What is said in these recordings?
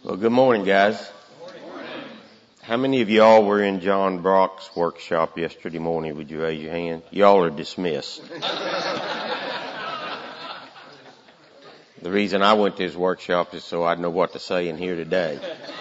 Well, good morning, guys. How many of y'all were in John Brock's workshop yesterday morning? Would you raise your hand? Y'all are dismissed. The reason I went to his workshop is so I'd know what to say in here today.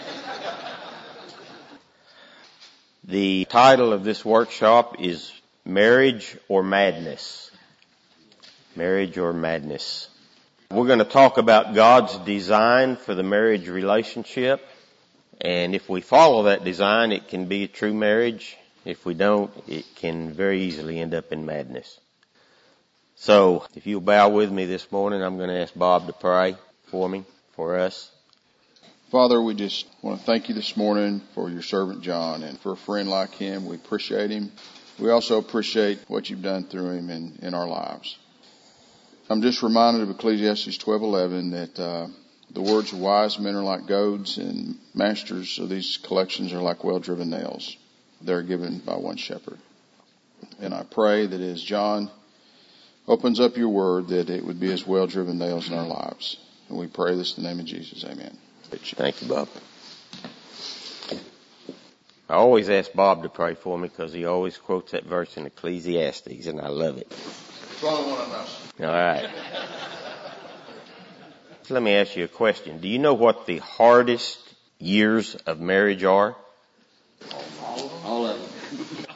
The title of this workshop is Marriage or Madness. Marriage or Madness. We're going to talk about God's design for the marriage relationship. And if we follow that design, it can be a true marriage. If we don't, it can very easily end up in madness. So, if you'll bow with me this morning, I'm going to ask Bob to pray for me, for us. Father, we just want to thank you this morning for your servant John, and for a friend like him. We appreciate him. We also appreciate what you've done through him in our lives. I'm just reminded of Ecclesiastes 12:11 that the words of wise men are like goads, and masters of these collections are like well-driven nails. They're given by one shepherd. And I pray that as John opens up your word, that it would be as well-driven nails in our lives. And we pray this in the name of Jesus. Amen. Thank you, Bob. I always ask Bob to pray for me because he always quotes that verse in Ecclesiastes, and I love it. Probably one of us. All right. So let me ask you a question. Do you know what the hardest years of marriage are? All of them.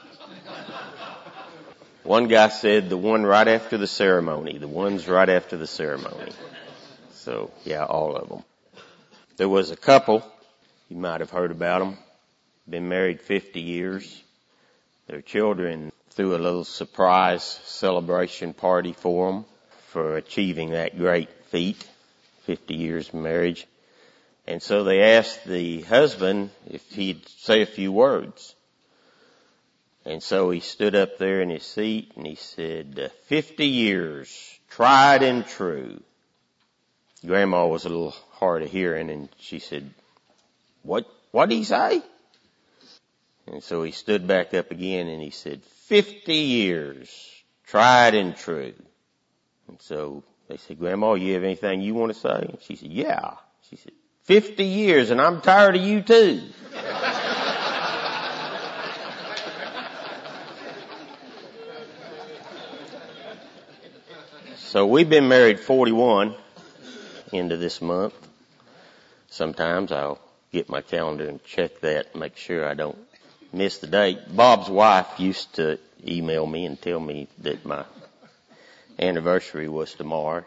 One guy said the one right after the ceremony. The ones right after the ceremony. So, yeah, all of them. There was a couple, you might have heard about them, been married 50 years. Their children threw a little surprise celebration party for them for achieving that great feat, 50 years of marriage. And so they asked the husband if he'd say a few words. And so he stood up there in his seat and he said, 50 years, tried and true. Grandma was a little hard of hearing, and she said, What did he say? And so he stood back up again and he said, 50 years, tried and true. And so they said, Grandma, you have anything you want to say? And she said, yeah. She said, 50 years and I'm tired of you too. So we've been married 41 into this month. Sometimes I'll get my calendar and check that, make sure I don't miss the date. Bob's wife used to email me and tell me that my anniversary was tomorrow.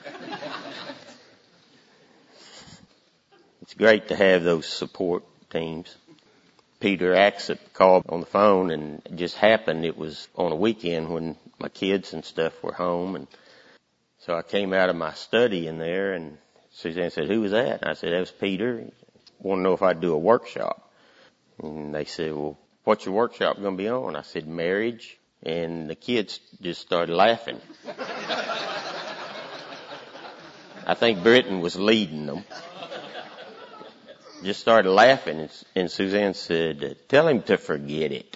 It's great to have those support teams. Peter Axett called on the phone, and it just happened it was on a weekend when my kids and stuff were home. And so I came out of my study in there, and Suzanne said, who was that? And I said, that was Peter. He wanted to know if I'd do a workshop. And they said, well, what's your workshop going to be on? I said, marriage. And the kids just started laughing. I think Britton was leading them. Just started laughing. And Suzanne said, tell him to forget it.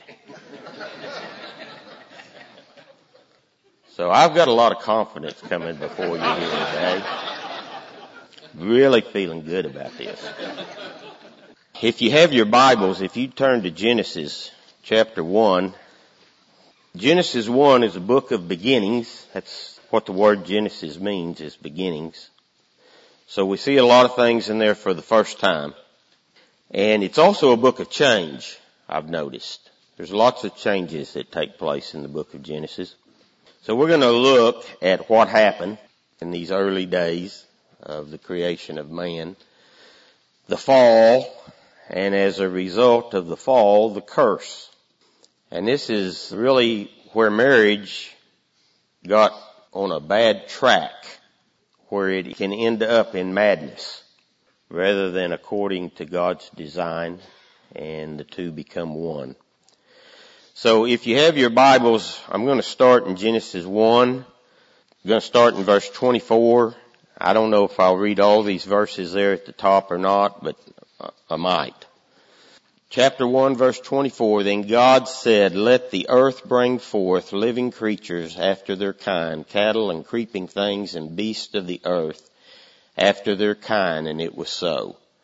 So I've got a lot of confidence coming before you here today. Really feeling good about this. If you have your Bibles, if you turn to Genesis chapter 1, Genesis 1 is a book of beginnings. That's what the word Genesis means, is beginnings. So we see a lot of things in there for the first time. And it's also a book of change, I've noticed. There's lots of changes that take place in the book of Genesis. So we're going to look at what happened in these early days of the creation of man, the fall, and as a result of the fall, the curse. And this is really where marriage got on a bad track, where it can end up in madness rather than according to God's design, and the two become one. So if you have your Bibles, I'm going to start in Genesis 1. I'm going to start in verse 24. I don't know if I'll read all these verses there at the top or not, but I might. Chapter 1, verse 24, then God said, let the earth bring forth living creatures after their kind, cattle and creeping things and beasts of the earth after their kind, and it was so.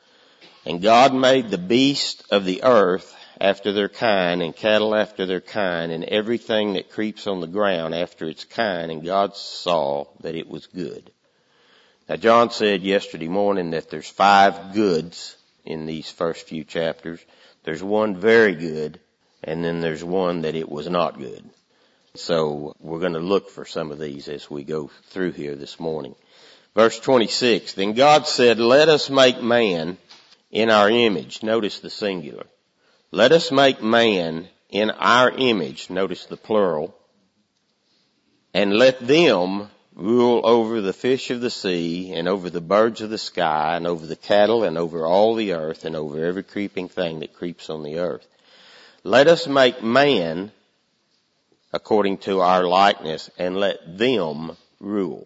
And God made the beasts of the earth after their kind, and cattle after their kind, and everything that creeps on the ground after its kind, and God saw that it was good. Now John said yesterday morning that there's 5 goods in these first few chapters. There's one very good, and then there's one that it was not good. So we're going to look for some of these as we go through here this morning. Verse 26, then God said, let us make man in our image. Notice the singular. Let us make man in our image. Notice the plural. And let them rule over the fish of the sea, and over the birds of the sky, and over the cattle, and over all the earth, and over every creeping thing that creeps on the earth. Let us make man according to our likeness, and let them rule.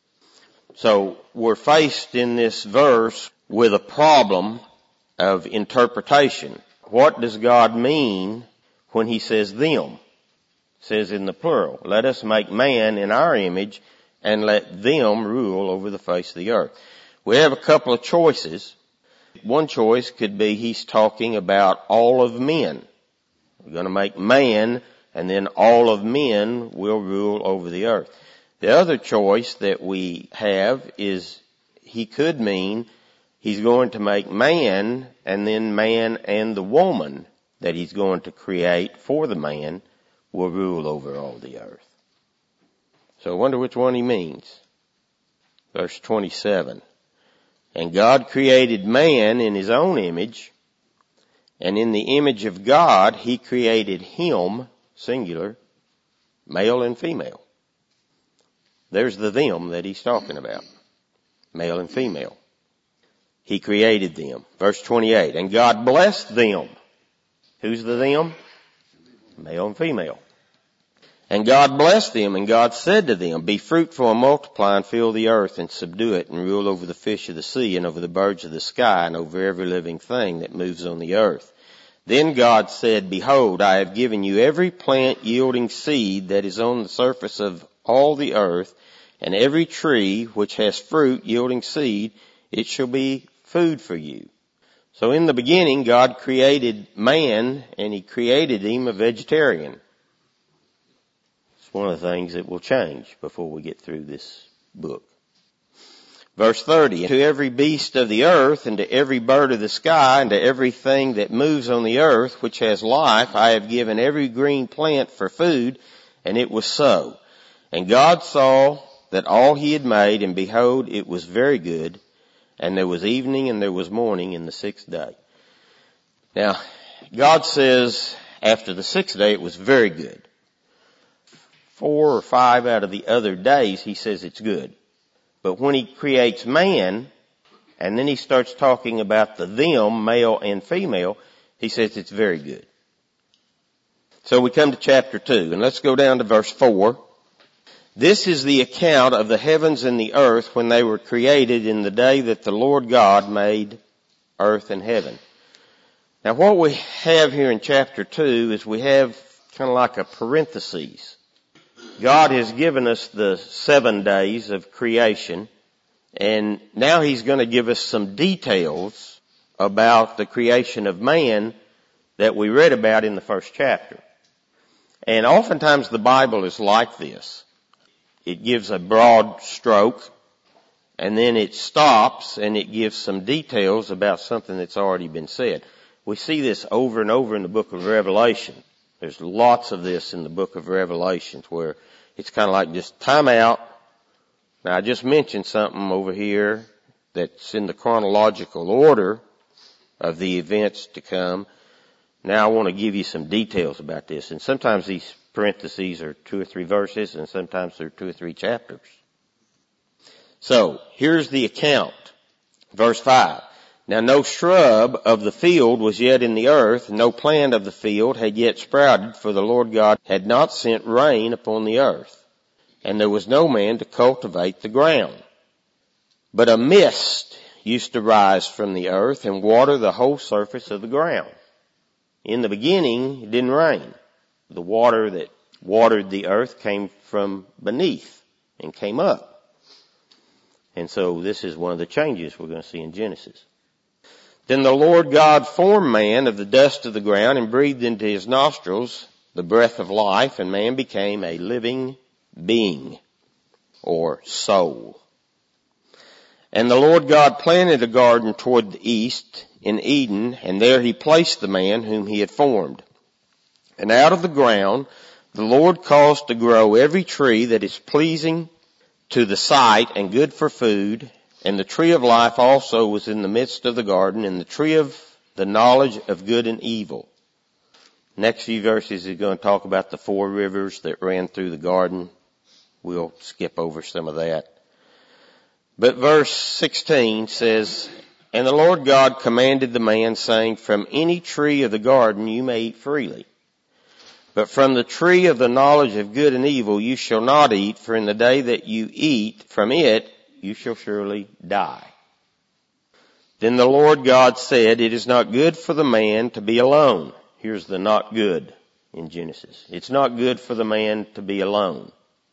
So we're faced in this verse with a problem of interpretation. What does God mean when he says them? It says in the plural, let us make man in our image and let them rule over the face of the earth. We have a couple of choices. One choice could be he's talking about all of men. We're going to make man, and then all of men will rule over the earth. The other choice that we have is he could mean he's going to make man, and then man and the woman that he's going to create for the man will rule over all the earth. So I wonder which one he means. Verse 27. And God created man in his own image, and in the image of God he created him, singular, male and female. There's the them that he's talking about. Male and female. He created them. Verse 28. And God blessed them. Who's the them? Male and female. And God blessed them, and God said to them, be fruitful and multiply and fill the earth and subdue it, and rule over the fish of the sea and over the birds of the sky and over every living thing that moves on the earth. Then God said, behold, I have given you every plant yielding seed that is on the surface of all the earth, and every tree which has fruit yielding seed, it shall be food for you. So in the beginning, God created man, and he created him a vegetarian. It's one of the things that will change before we get through this book. Verse 30, to every beast of the earth, and to every bird of the sky, and to everything that moves on the earth, which has life, I have given every green plant for food, and it was so. And God saw that all he had made, and behold, it was very good. And there was evening and there was morning in the 6th day. Now, God says after the 6th day it was very good. 4 or 5 out of the other days he says it's good. But when he creates man, and then he starts talking about the them, male and female, he says it's very good. So we come to chapter 2, and let's go down to verse 4. This is the account of the heavens and the earth when they were created in the day that the Lord God made earth and heaven. Now what we have here in chapter 2 is we have kind of like a parenthesis. God has given us the 7 days of creation, and now he's going to give us some details about the creation of man that we read about in the first chapter. And oftentimes the Bible is like this. It gives a broad stroke, and then it stops and it gives some details about something that's already been said. We see this over and over in the book of Revelation. There's lots of this in the book of Revelations where it's kind of like just time out. Now I just mentioned something over here that's in the chronological order of the events to come. Now I want to give you some details about this, and sometimes these parentheses are 2 or 3 verses, and sometimes they're 2 or 3 chapters. So, here's the account. Verse 5. Now no shrub of the field was yet in the earth, no plant of the field had yet sprouted, for the Lord God had not sent rain upon the earth, and there was no man to cultivate the ground. But a mist used to rise from the earth and water the whole surface of the ground. In the beginning, it didn't rain. The water that watered the earth came from beneath and came up. And so this is one of the changes we're going to see in Genesis. Then the Lord God formed man of the dust of the ground and breathed into his nostrils the breath of life, and man became a living being, or soul. And the Lord God planted a garden toward the east in Eden, and there he placed the man whom he had formed. And out of the ground the Lord caused to grow every tree that is pleasing to the sight and good for food, and the tree of life also was in the midst of the garden, and the tree of the knowledge of good and evil. Next few verses is going to talk about the 4 rivers that ran through the garden. We'll skip over some of that. But verse 16 says, And the Lord God commanded the man, saying, From any tree of the garden you may eat freely. But from the tree of the knowledge of good and evil you shall not eat, for in the day that you eat from it you shall surely die. Then the Lord God said, It is not good for the man to be alone. Here's the not good in Genesis. It's not good for the man to be alone.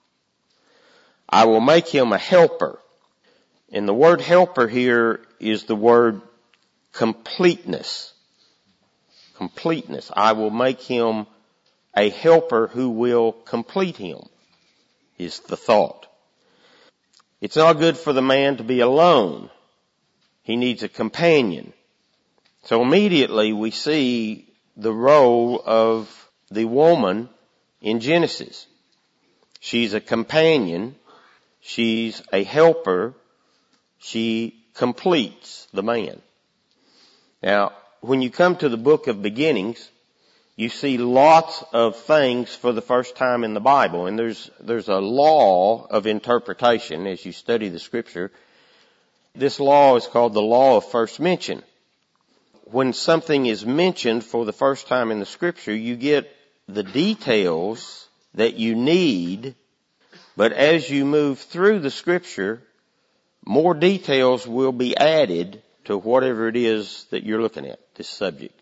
I will make him a helper. And the word helper here is the word completeness. Completeness. I will make him a helper who will complete him, is the thought. It's not good for the man to be alone. He needs a companion. So immediately we see the role of the woman in Genesis. She's a companion. She's a helper. She completes the man. Now, when you come to the book of beginnings, you see lots of things for the first time in the Bible, and there's a law of interpretation as you study the scripture. This law is called the law of first mention. When something is mentioned for the first time in the scripture, you get the details that you need, but as you move through the scripture, more details will be added to whatever it is that you're looking at, this subject.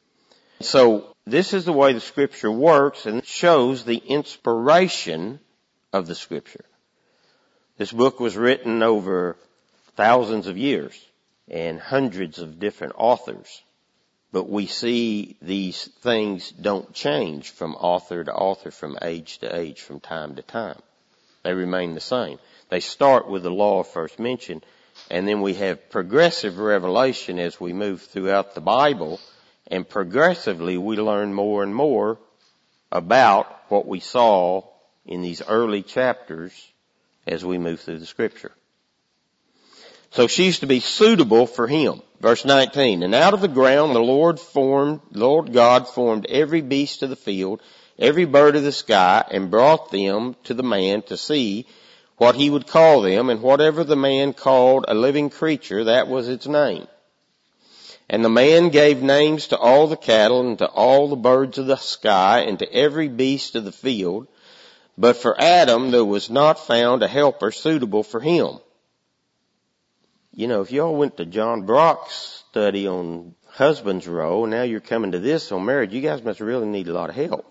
So this is the way the scripture works, and it shows the inspiration of the scripture. This book was written over thousands of years and hundreds of different authors. But we see these things don't change from author to author, from age to age, from time to time. They remain the same. They start with the law of first mention, and then we have progressive revelation as we move throughout the Bible, and progressively we learn more and more about what we saw in these early chapters as we move through the scripture. So she's to be suitable for him. Verse 19, And out of the ground the Lord God formed every beast of the field, every bird of the sky, and brought them to the man to see what he would call them, and whatever the man called a living creature, that was its name. And the man gave names to all the cattle, and to all the birds of the sky, and to every beast of the field. But for Adam there was not found a helper suitable for him. You know, if y'all went to John Brock's study on husband's role, now you're coming to this on marriage, you guys must really need a lot of help.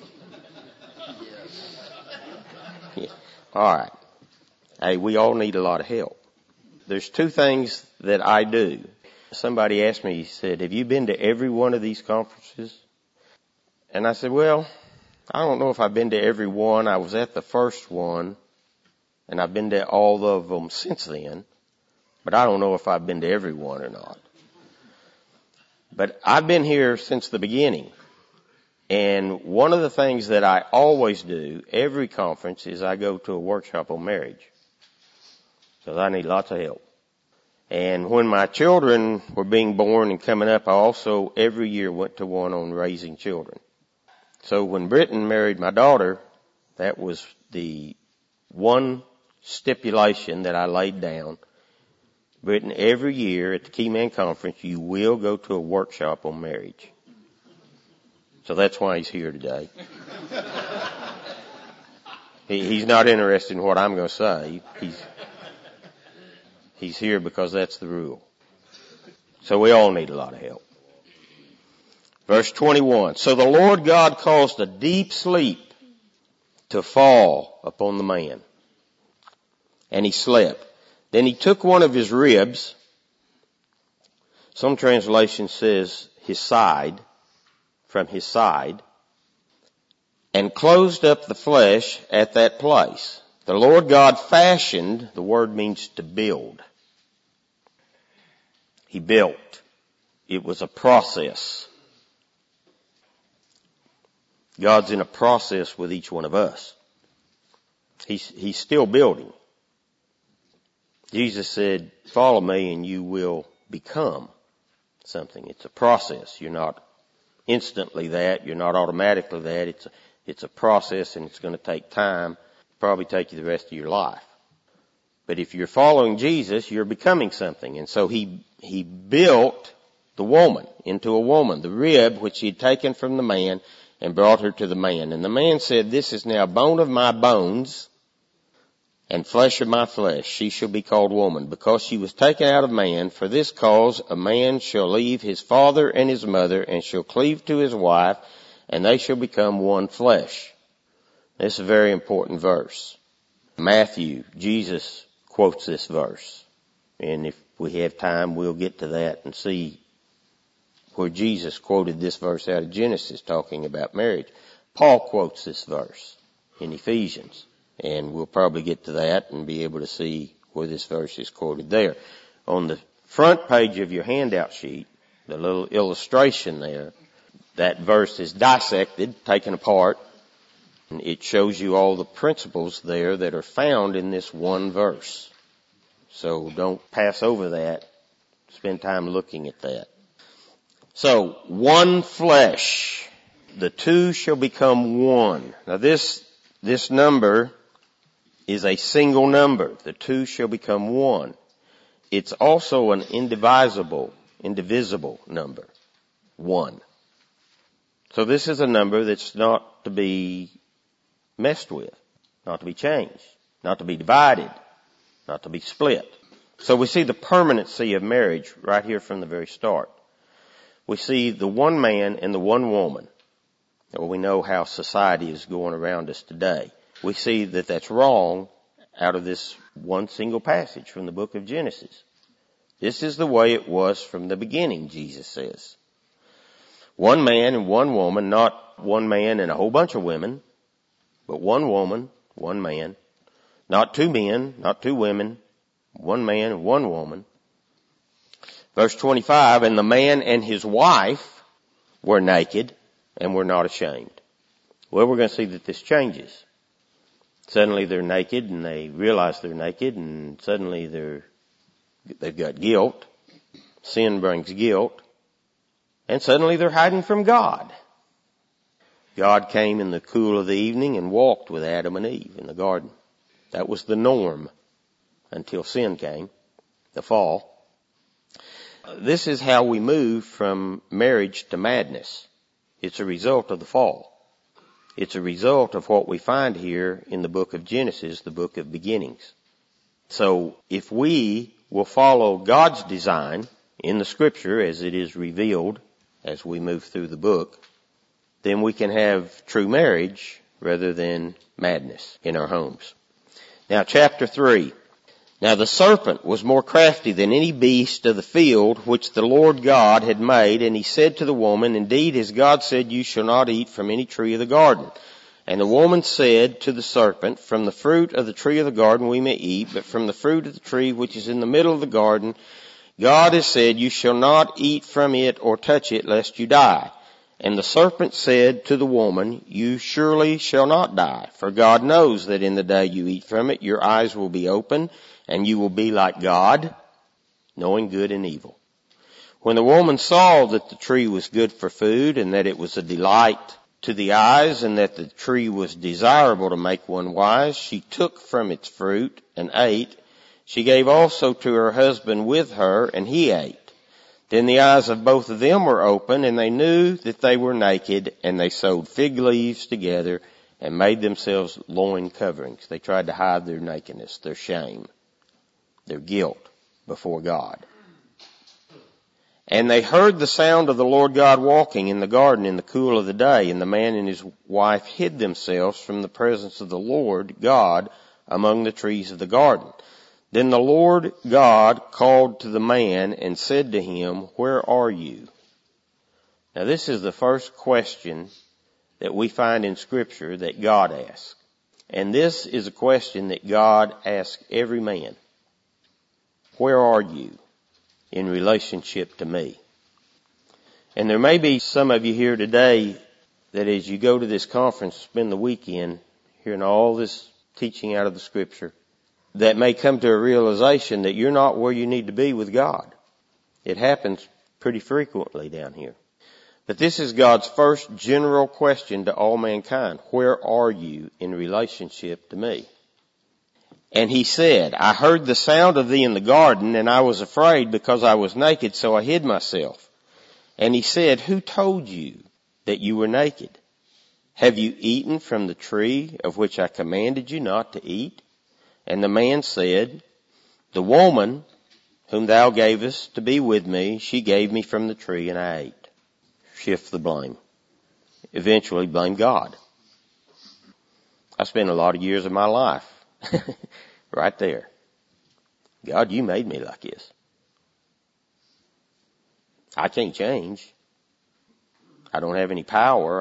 Yeah. All right. Hey, we all need a lot of help. There's 2 things that I do. Somebody asked me, he said, have you been to every one of these conferences? And I said, well, I don't know if I've been to every one. I was at the first one, and I've been to all of them since then. But I don't know if I've been to every one or not. But I've been here since the beginning. And one of the things that I always do, every conference, is I go to a workshop on marriage. Because I need lots of help. And when my children were being born and coming up, I also every year went to one on raising children. So when Britton married my daughter, that was the one stipulation that I laid down. Britton, every year at the Key Man Conference, you will go to a workshop on marriage. So that's why he's here today. He's not interested in what I'm going to say. He's here because that's the rule. So we all need a lot of help. Verse 21. So the Lord God caused a deep sleep to fall upon the man, and he slept. Then he took one of his ribs, Some translation says his side, from his side, and closed up the flesh at that place. The Lord God fashioned, the word means to build. He built. It was a process. God's in a process with each one of us. He's still building. Jesus said, follow me and you will become something. It's a process. You're not instantly that. You're not automatically that. It's a process, and it's going to take time. Probably take you the rest of your life. But if you're following Jesus, you're becoming something. And so he built the woman into a woman, the rib which he had taken from the man, and brought her to the man. And the man said, this is now bone of my bones and flesh of my flesh. She shall be called woman, because she was taken out of man. For this cause a man shall leave his father and his mother, and shall cleave to his wife, and they shall become one flesh. This is a very important verse. Matthew, Jesus quotes this verse. And if we have time, we'll get to that and see where Jesus quoted this verse out of Genesis talking about marriage. Paul quotes this verse in Ephesians. And we'll probably get to that and be able to see where this verse is quoted there. On the front page of your handout sheet, the little illustration there, that verse is dissected, taken apart, and it shows you all the principles there that are found in this one verse. So don't pass over that. Spend time looking at that. So, one flesh. The two shall become one. Now this number is a single number. The two shall become one. It's also an indivisible number. One. So this is a number that's not to be messed with, not to be changed, not to be divided, not to be split. So we see the permanency of marriage right here from the very start. We see the one man and the one woman. Well, we know how society is going around us today. We see that that's wrong out of this one single passage from the book of Genesis. This is the way it was from the beginning, Jesus says. One man and one woman, not one man and a whole bunch of women, but one woman, one man. Not two men, not two women, one man and one woman. Verse 25, and the man and his wife were naked and were not ashamed. Well, we're going to see that this changes. Suddenly they're naked and they realize they're naked, and suddenly they've got guilt. Sin brings guilt. And suddenly they're hiding from God. God came in the cool of the evening and walked with Adam and Eve in the garden. That was the norm until sin came, the fall. This is how we move from marriage to madness. It's a result of the fall. It's a result of what we find here in the book of Genesis, the book of beginnings. So if we will follow God's design in the scripture as it is revealed as we move through the book, then we can have true marriage rather than madness in our homes. Now, chapter 3. Now the serpent was more crafty than any beast of the field which the Lord God had made, and he said to the woman, indeed, as God said, you shall not eat from any tree of the garden. And the woman said to the serpent, from the fruit of the tree of the garden we may eat, but from the fruit of the tree which is in the middle of the garden, God has said, you shall not eat from it or touch it, lest you die. And the serpent said to the woman, you surely shall not die, for God knows that in the day you eat from it, your eyes will be open, and you will be like God, knowing good and evil. When the woman saw that the tree was good for food, and that it was a delight to the eyes, and that the tree was desirable to make one wise, she took from its fruit and ate. She gave also to her husband with her, and he ate. Then the eyes of both of them were open, and they knew that they were naked, and they sewed fig leaves together and made themselves loin coverings. They tried to hide their nakedness, their shame, their guilt before God. And they heard the sound of the Lord God walking in the garden in the cool of the day, and the man and his wife hid themselves from the presence of the Lord God among the trees of the garden. Then the Lord God called to the man and said to him, Where are you? Now this is the first question that we find in Scripture that God asks. And this is a question that God asks every man. Where are you in relationship to me? And there may be some of you here today that as you go to this conference, spend the weekend hearing all this teaching out of the Scripture, that may come to a realization that you're not where you need to be with God. It happens pretty frequently down here. But this is God's first general question to all mankind. Where are you in relationship to me? And he said, I heard the sound of thee in the garden, and I was afraid because I was naked, so I hid myself. And he said, Who told you that you were naked? Have you eaten from the tree of which I commanded you not to eat? And the man said, The woman whom thou gavest to be with me, she gave me from the tree, and I ate. Shift the blame. Eventually blame God. I spent a lot of years of my life right there. God, you made me like this. I can't change. I don't have any power.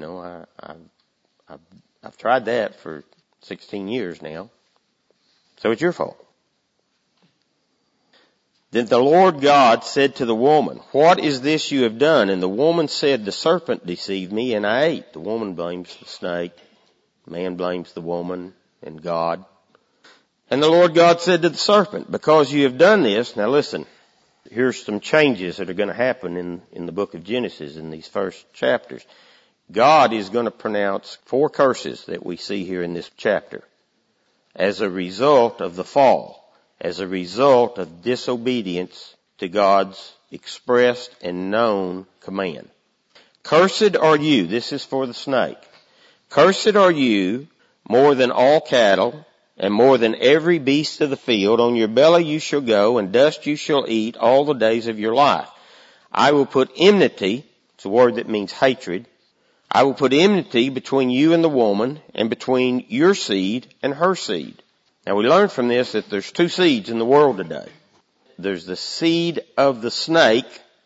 I've tried that for 16 years now. So it's your fault. Then the Lord God said to the woman, What is this you have done? And the woman said, The serpent deceived me, and I ate. The woman blames the snake. Man blames the woman and God. And the Lord God said to the serpent, Because you have done this, now listen, here's some changes that are going to happen in the book of Genesis in these first chapters. God is going to pronounce 4 curses that we see here in this chapter as a result of the fall. As a result of disobedience to God's expressed and known command. Cursed are you, this is for the snake. Cursed are you more than all cattle and more than every beast of the field. On your belly you shall go, and dust you shall eat all the days of your life. I will put enmity, it's a word that means hatred. I will put enmity between you and the woman, and between your seed and her seed. Now we learn from this that there's 2 seeds in the world today. There's the seed of the snake,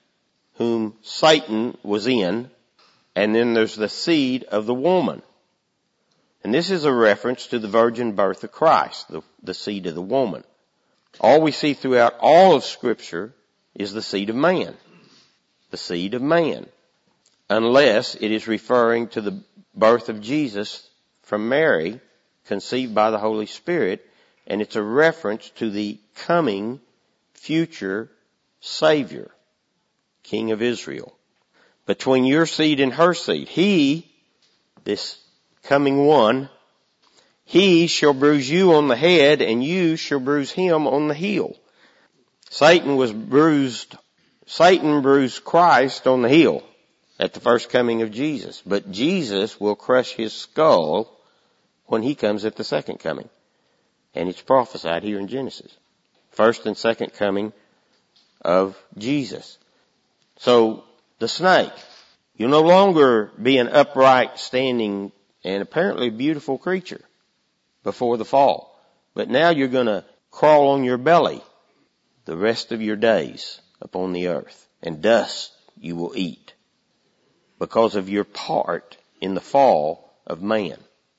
whom Satan was in, and then there's the seed of the woman. And this is a reference to the virgin birth of Christ, the seed of the woman. All we see throughout all of Scripture is the seed of man. The seed of man. Unless it is referring to the birth of Jesus from Mary, conceived by the Holy Spirit, and it's a reference to the coming future Savior, King of Israel. Between your seed and her seed, he, this coming one, he shall bruise you on the head, and you shall bruise him on the heel. Satan bruised Christ on the heel at the first coming of Jesus, but Jesus will crush his skull when he comes at the second coming. And it's prophesied here in Genesis. First and second coming of Jesus. So, the snake, you'll no longer be an upright, standing, and apparently beautiful creature before the fall. But now you're going to crawl on your belly the rest of your days upon the earth. And dust you will eat because of your part in the fall of man.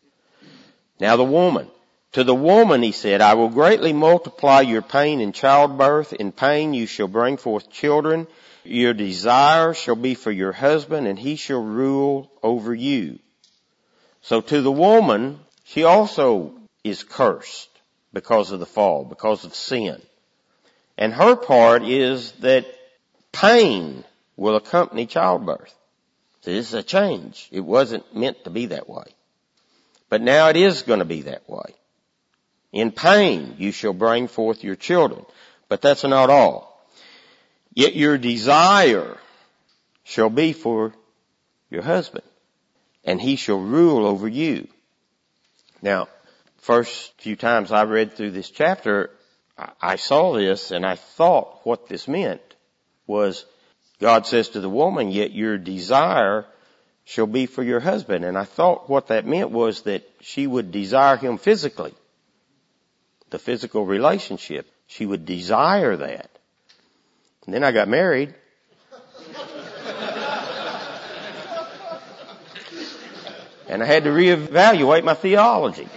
Now the woman. To the woman he said, I will greatly multiply your pain in childbirth. In pain you shall bring forth children. Your desire shall be for your husband, and he shall rule over you. So to the woman, she also is cursed because of the fall, because of sin. And her part is that pain will accompany childbirth. So this is a change. It wasn't meant to be that way. But now it is going to be that way. In pain you shall bring forth your children. But that's not all. Yet your desire shall be for your husband, and he shall rule over you. Now, first few times I read through this chapter, I saw this and I thought what this meant was God says to the woman, yet your desire shall be for your husband. And I thought what that meant was that she would desire him physically. the physical relationship. She would desire that. And then I got married. And I had to reevaluate my theology.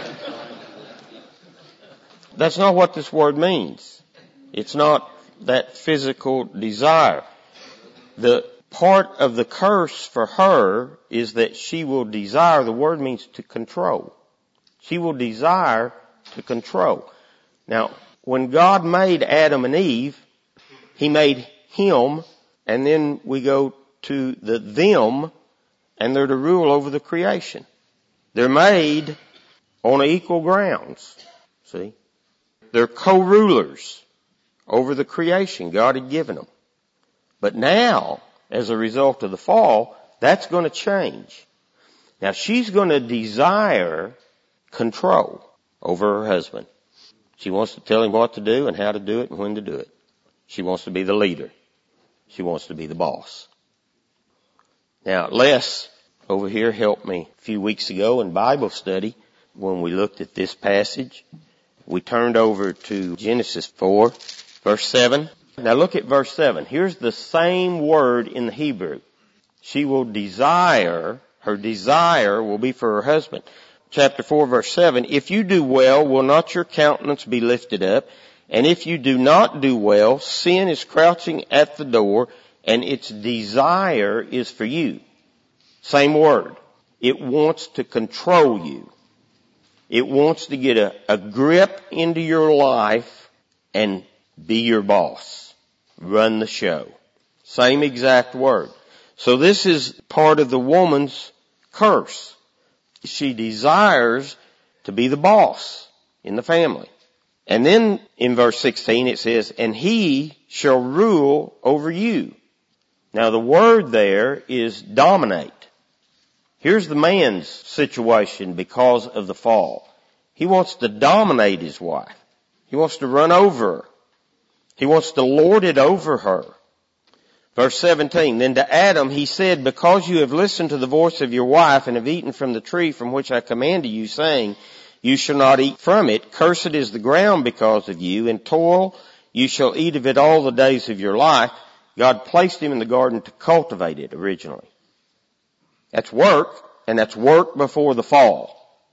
That's not what this word means. It's not that physical desire. The part of the curse for her is that she will desire, the word means to control. She will desire to control. Now, when God made Adam and Eve, He made him, and then we go to the them, and they're to rule over the creation. They're made on equal grounds. See? They're co-rulers over the creation God had given them. But now, as a result of the fall, that's going to change. Now she's going to desire control over her husband. She wants to tell him what to do and how to do it and when to do it. She wants to be the leader. She wants to be the boss. Now, Les over here helped me a few weeks ago in Bible study when we looked at this passage. We turned over to Genesis 4, verse 7. Now look at verse 7. Here's the same word in the Hebrew. She will desire, her desire will be for her husband. Chapter 4, verse 7. If you do well, will not your countenance be lifted up? And if you do not do well, sin is crouching at the door, and its desire is for you. Same word. It wants to control you. It wants to get a grip into your life and be your boss. Run the show. Same exact word. So this is part of the woman's curse. She desires to be the boss in the family. And then in verse 16 it says, and he shall rule over you. Now the word there is dominate. Here's the man's situation because of the fall. He wants to dominate his wife. He wants to run over her. He wants to lord it over her. Verse 17, then to Adam he said, because you have listened to the voice of your wife and have eaten from the tree from which I commanded you, saying, you shall not eat from it. Cursed is the ground because of you. In toil you shall eat of it all the days of your life. God placed him in the garden to cultivate it originally. That's work, and that's work before the fall.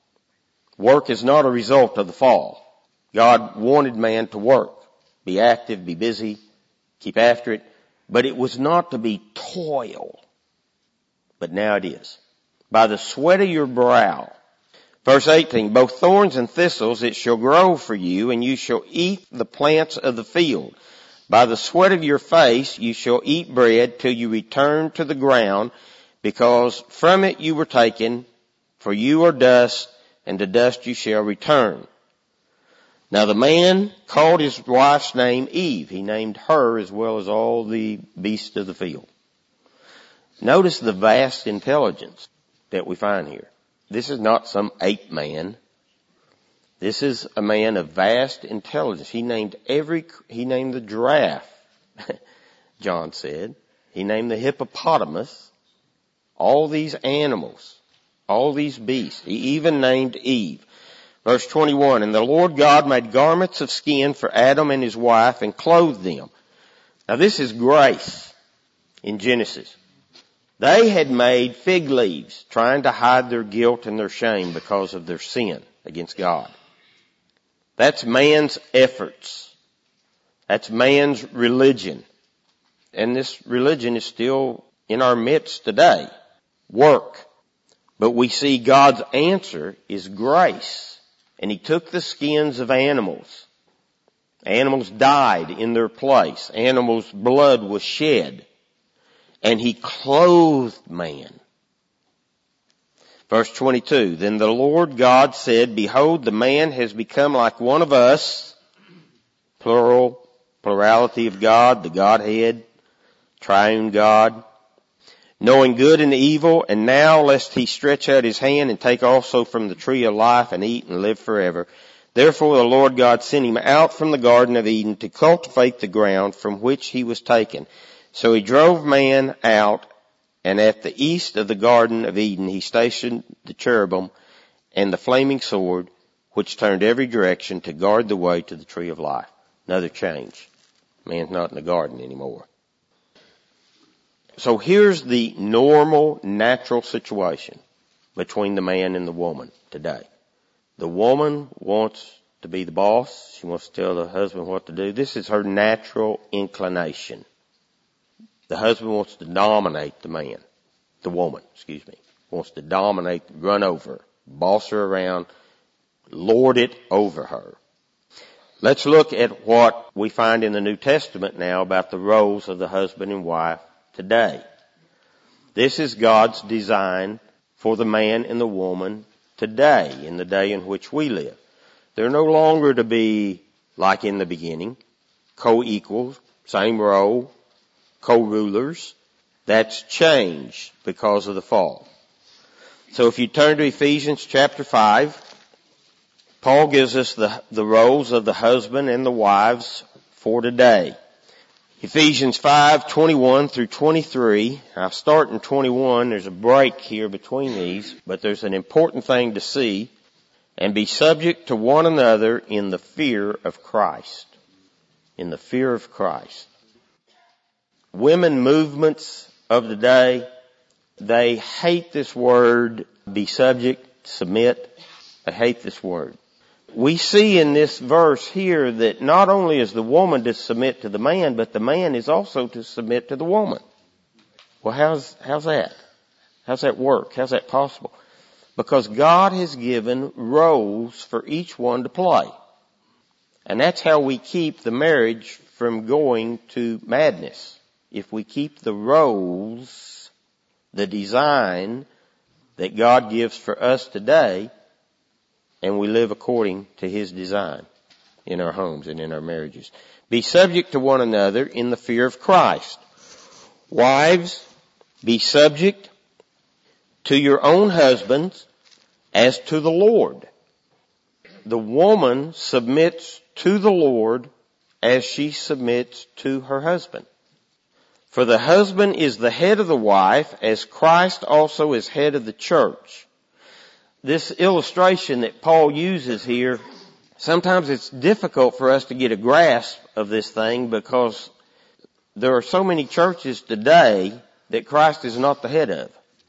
Work is not a result of the fall. God wanted man to work, be active, be busy, keep after it. But it was not to be toil. But now it is. By the sweat of your brow. Verse 18, both thorns and thistles it shall grow for you, and you shall eat the plants of the field. By the sweat of your face you shall eat bread till you return to the ground, because from it you were taken, for you are dust, and to dust you shall return. Now the man called his wife's name Eve. He named her as well as all the beasts of the field. Notice the vast intelligence that we find here. This is not some ape man. This is a man of vast intelligence. He named the giraffe, John said. He named the hippopotamus. All these animals, all these beasts. He even named Eve. Verse 21, and the Lord God made garments of skin for Adam and his wife and clothed them. Now this is grace in Genesis. They had made fig leaves trying to hide their guilt and their shame because of their sin against God. That's man's efforts. That's man's religion. And this religion is still in our midst today. Work. But we see God's answer is grace. And He took the skins of animals. Animals died in their place. Animals' blood was shed. And He clothed man. Verse 22, then the Lord God said, behold, the man has become like one of us, plural, plurality of God, the Godhead, triune God, knowing good and evil, and now lest he stretch out his hand and take also from the tree of life and eat and live forever. Therefore the Lord God sent him out from the Garden of Eden to cultivate the ground from which he was taken. So He drove man out, and at the east of the Garden of Eden He stationed the cherubim and the flaming sword, which turned every direction to guard the way to the tree of life. Another change. Man's not in the garden anymore. So here's the normal, natural situation between the man and the woman today. The woman wants to be the boss. She wants to tell the husband what to do. This is her natural inclination. The husband wants to dominate the man. The woman, wants to dominate, run over her, boss her around, lord it over her. Let's look at what we find in the New Testament now about the roles of the husband and wife today. This is God's design for the man and the woman today, in the day in which we live. They're no longer to be like in the beginning, co-equals, same role, co-rulers. That's changed because of the fall. So if you turn to Ephesians chapter 5, Paul gives us the roles of the husband and the wives for today. Ephesians 5:21 through 23. I'll start in 21. There's a break here between these, but there's an important thing to see. And be subject to one another in the fear of Christ. In the fear of Christ. Women movements of the day, they hate this word, be subject, submit. They hate this word. We see in this verse here that not only is the woman to submit to the man, but the man is also to submit to the woman. Well, how's that? How's that work? How's that possible? Because God has given roles for each one to play. And that's how we keep the marriage from going to madness. If we keep the roles, the design that God gives for us today, and we live according to His design in our homes and in our marriages. Be subject to one another in the fear of Christ. Wives, be subject to your own husbands as to the Lord. The woman submits to the Lord as she submits to her husband. For the husband is the head of the wife, as Christ also is head of the church. This illustration that Paul uses here, sometimes it's difficult for us to get a grasp of this thing because there are so many churches today that Christ is not the head of.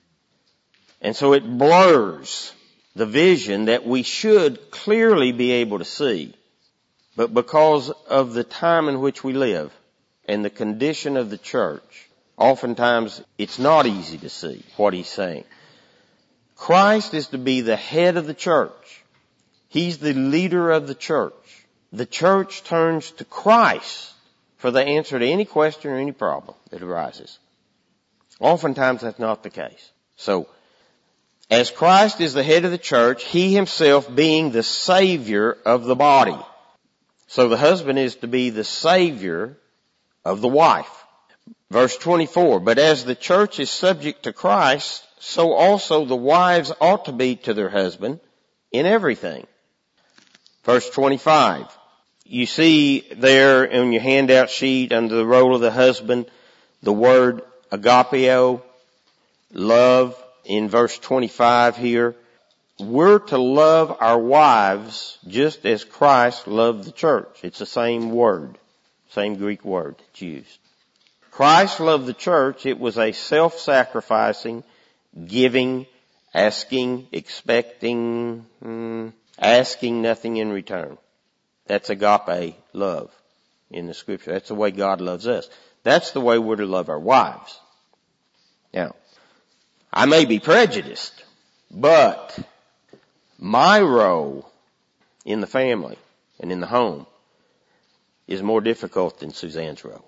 And so it blurs the vision that we should clearly be able to see. But because of the time in which we live and the condition of the church, oftentimes it's not easy to see what he's saying. Christ is to be the head of the church. He's the leader of the church. The church turns to Christ for the answer to any question or any problem that arises. Oftentimes that's not the case. So, as Christ is the head of the church, He Himself being the Savior of the body. So the husband is to be the Savior of the wife. Verse 24, but as the church is subject to Christ, so also the wives ought to be to their husband in everything. Verse 25, you see there in your handout sheet under the role of the husband, the word agapeo, love, in verse 25 here. We're to love our wives just as Christ loved the church. It's the same word, same Greek word that's used. Christ loved the church. It was a self-sacrificing, giving, asking, expecting, asking nothing in return. That's agape love in the scripture. That's the way God loves us. That's the way we're to love our wives. Now, I may be prejudiced, but my role in the family and in the home is more difficult than Suzanne's role.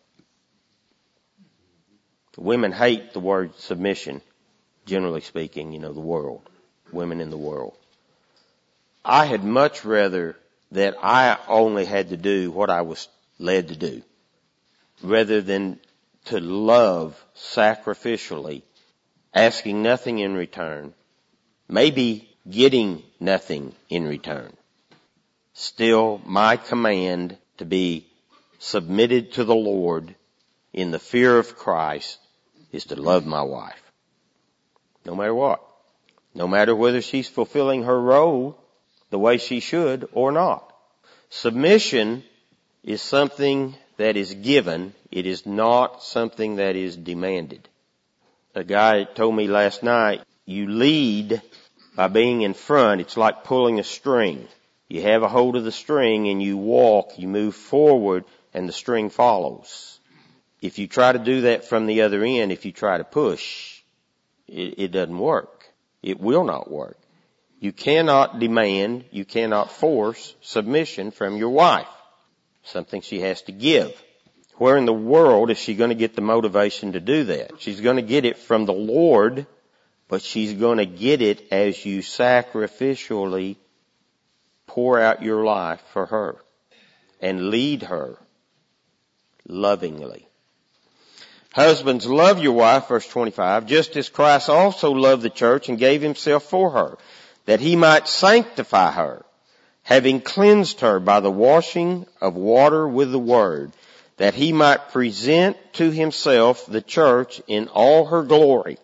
Women hate the word submission, generally speaking, the world, women in the world. I had much rather that I only had to do what I was led to do, rather than to love sacrificially, asking nothing in return, maybe getting nothing in return. Still, my command to be submitted to the Lord in the fear of Christ is to love my wife. No matter what. No matter whether she's fulfilling her role the way she should or not. Submission is something that is given. It is not something that is demanded. A guy told me last night, you lead by being in front. It's like pulling a string. You have a hold of the string and you walk, you move forward, and the string follows. If you try to do that from the other end, if you try to push, it doesn't work. It will not work. You cannot demand, you cannot force submission from your wife. Something she has to give. Where in the world is she going to get the motivation to do that? She's going to get it from the Lord, but she's going to get it as you sacrificially pour out your life for her and lead her lovingly. Husbands, love your wife, verse 25, just as Christ also loved the church and gave himself for her, that he might sanctify her, having cleansed her by the washing of water with the word, that he might present to himself the church in all her glory,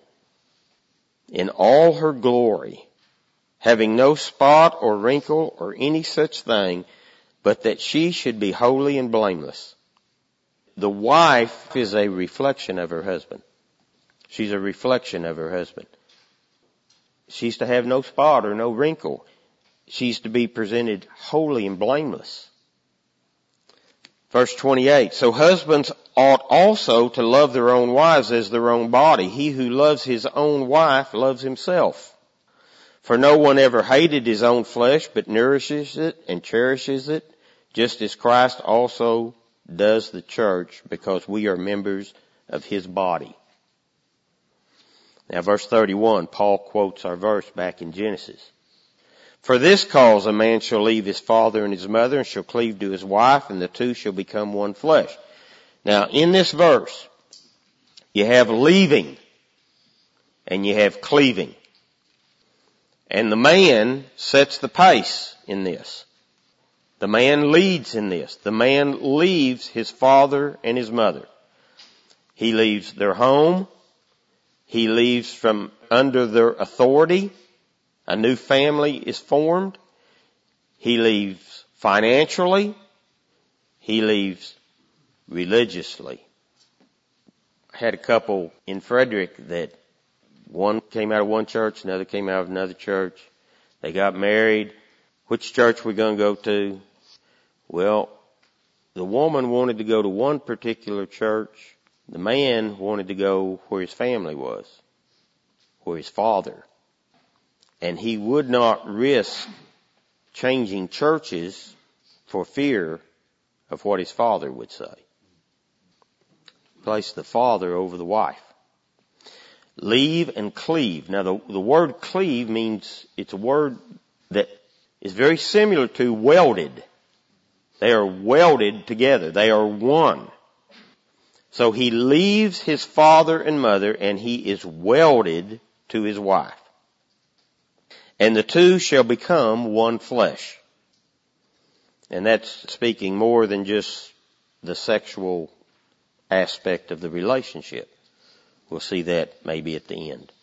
having no spot or wrinkle or any such thing, but that she should be holy and blameless. The wife is a reflection of her husband. She's a reflection of her husband. She's to have no spot or no wrinkle. She's to be presented holy and blameless. Verse 28, so husbands ought also to love their own wives as their own body. He who loves his own wife loves himself. For no one ever hated his own flesh, but nourishes it and cherishes it, just as Christ also does the church, because we are members of his body. Now verse 31, Paul quotes our verse back in Genesis. For this cause a man shall leave his father and his mother and shall cleave to his wife, and the two shall become one flesh. Now in this verse, you have leaving and you have cleaving. And the man sets the pace in this. The man leads in this. The man leaves his father and his mother. He leaves their home. He leaves from under their authority. A new family is formed. He leaves financially. He leaves religiously. I had a couple in Frederick that one came out of one church, another came out of another church. They got married. Which church we going to go to? Well, the woman wanted to go to one particular church. The man wanted to go where his family was, where his father. And he would not risk changing churches for fear of what his father would say. Place the father over the wife. Leave and cleave. Now the word cleave means, it's a word that is very similar to welded. They are welded together. They are one. So he leaves his father and mother and he is welded to his wife. And the two shall become one flesh. And that's speaking more than just the sexual aspect of the relationship. We'll see that maybe at the end.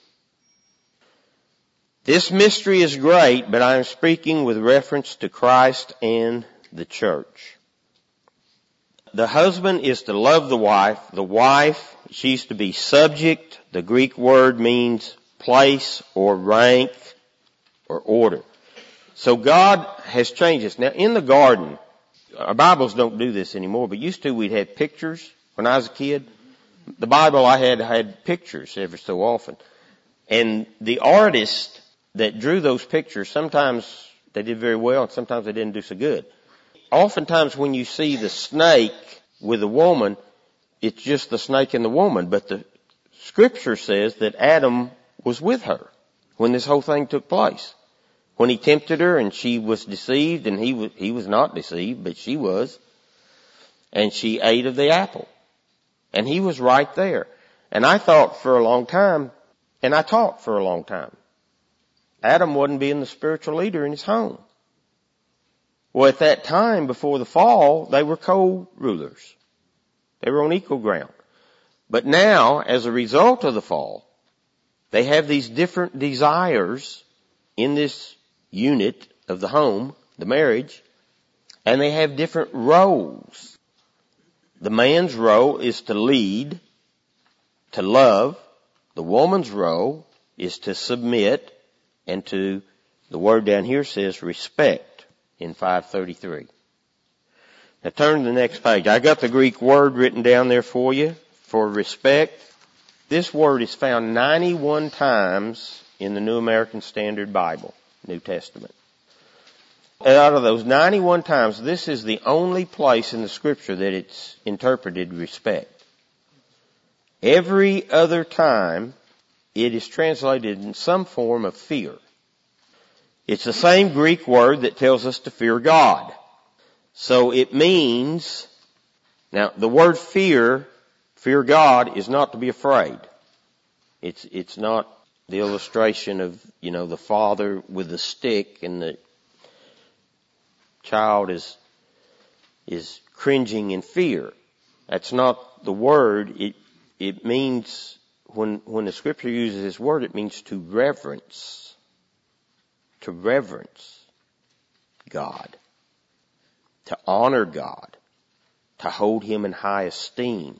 This mystery is great, but I am speaking with reference to Christ and the church. The husband is to love the wife. The wife, she's to be subject. The Greek word means place or rank or order. So God has changed us. Now in the garden, our Bibles don't do this anymore, but used to we'd have pictures. When I was a kid, the Bible I had pictures every so often. And the artist that drew those pictures, sometimes they did very well and sometimes they didn't do so good. Oftentimes when you see the snake with a woman, it's just the snake and the woman. But the scripture says that Adam was with her when this whole thing took place. When he tempted her and she was deceived, and he was not deceived, but she was. And she ate of the apple. And he was right there. And I thought for a long time, and I taught for a long time, Adam wasn't being the spiritual leader in his home. Well, at that time, before the fall, they were co-rulers. They were on equal ground. But now, as a result of the fall, they have these different desires in this unit of the home, the marriage, and they have different roles. The man's role is to lead, to love. The woman's role is to submit and to, the word down here says respect in 533. Now turn to the next page. I got the Greek word written down there for you for respect. This word is found 91 times in the New American Standard Bible, New Testament. And out of those 91 times, this is the only place in the scripture that it's interpreted respect. Every other time, it is translated in some form of fear. It's the same Greek word that tells us to fear God. So it means, now the word fear God, is not to be afraid. It's not the illustration of, the father with the stick and the child is cringing in fear. That's not the word. It means, when the scripture uses this word, it means to reverence. To reverence God. To honor God. To hold Him in high esteem.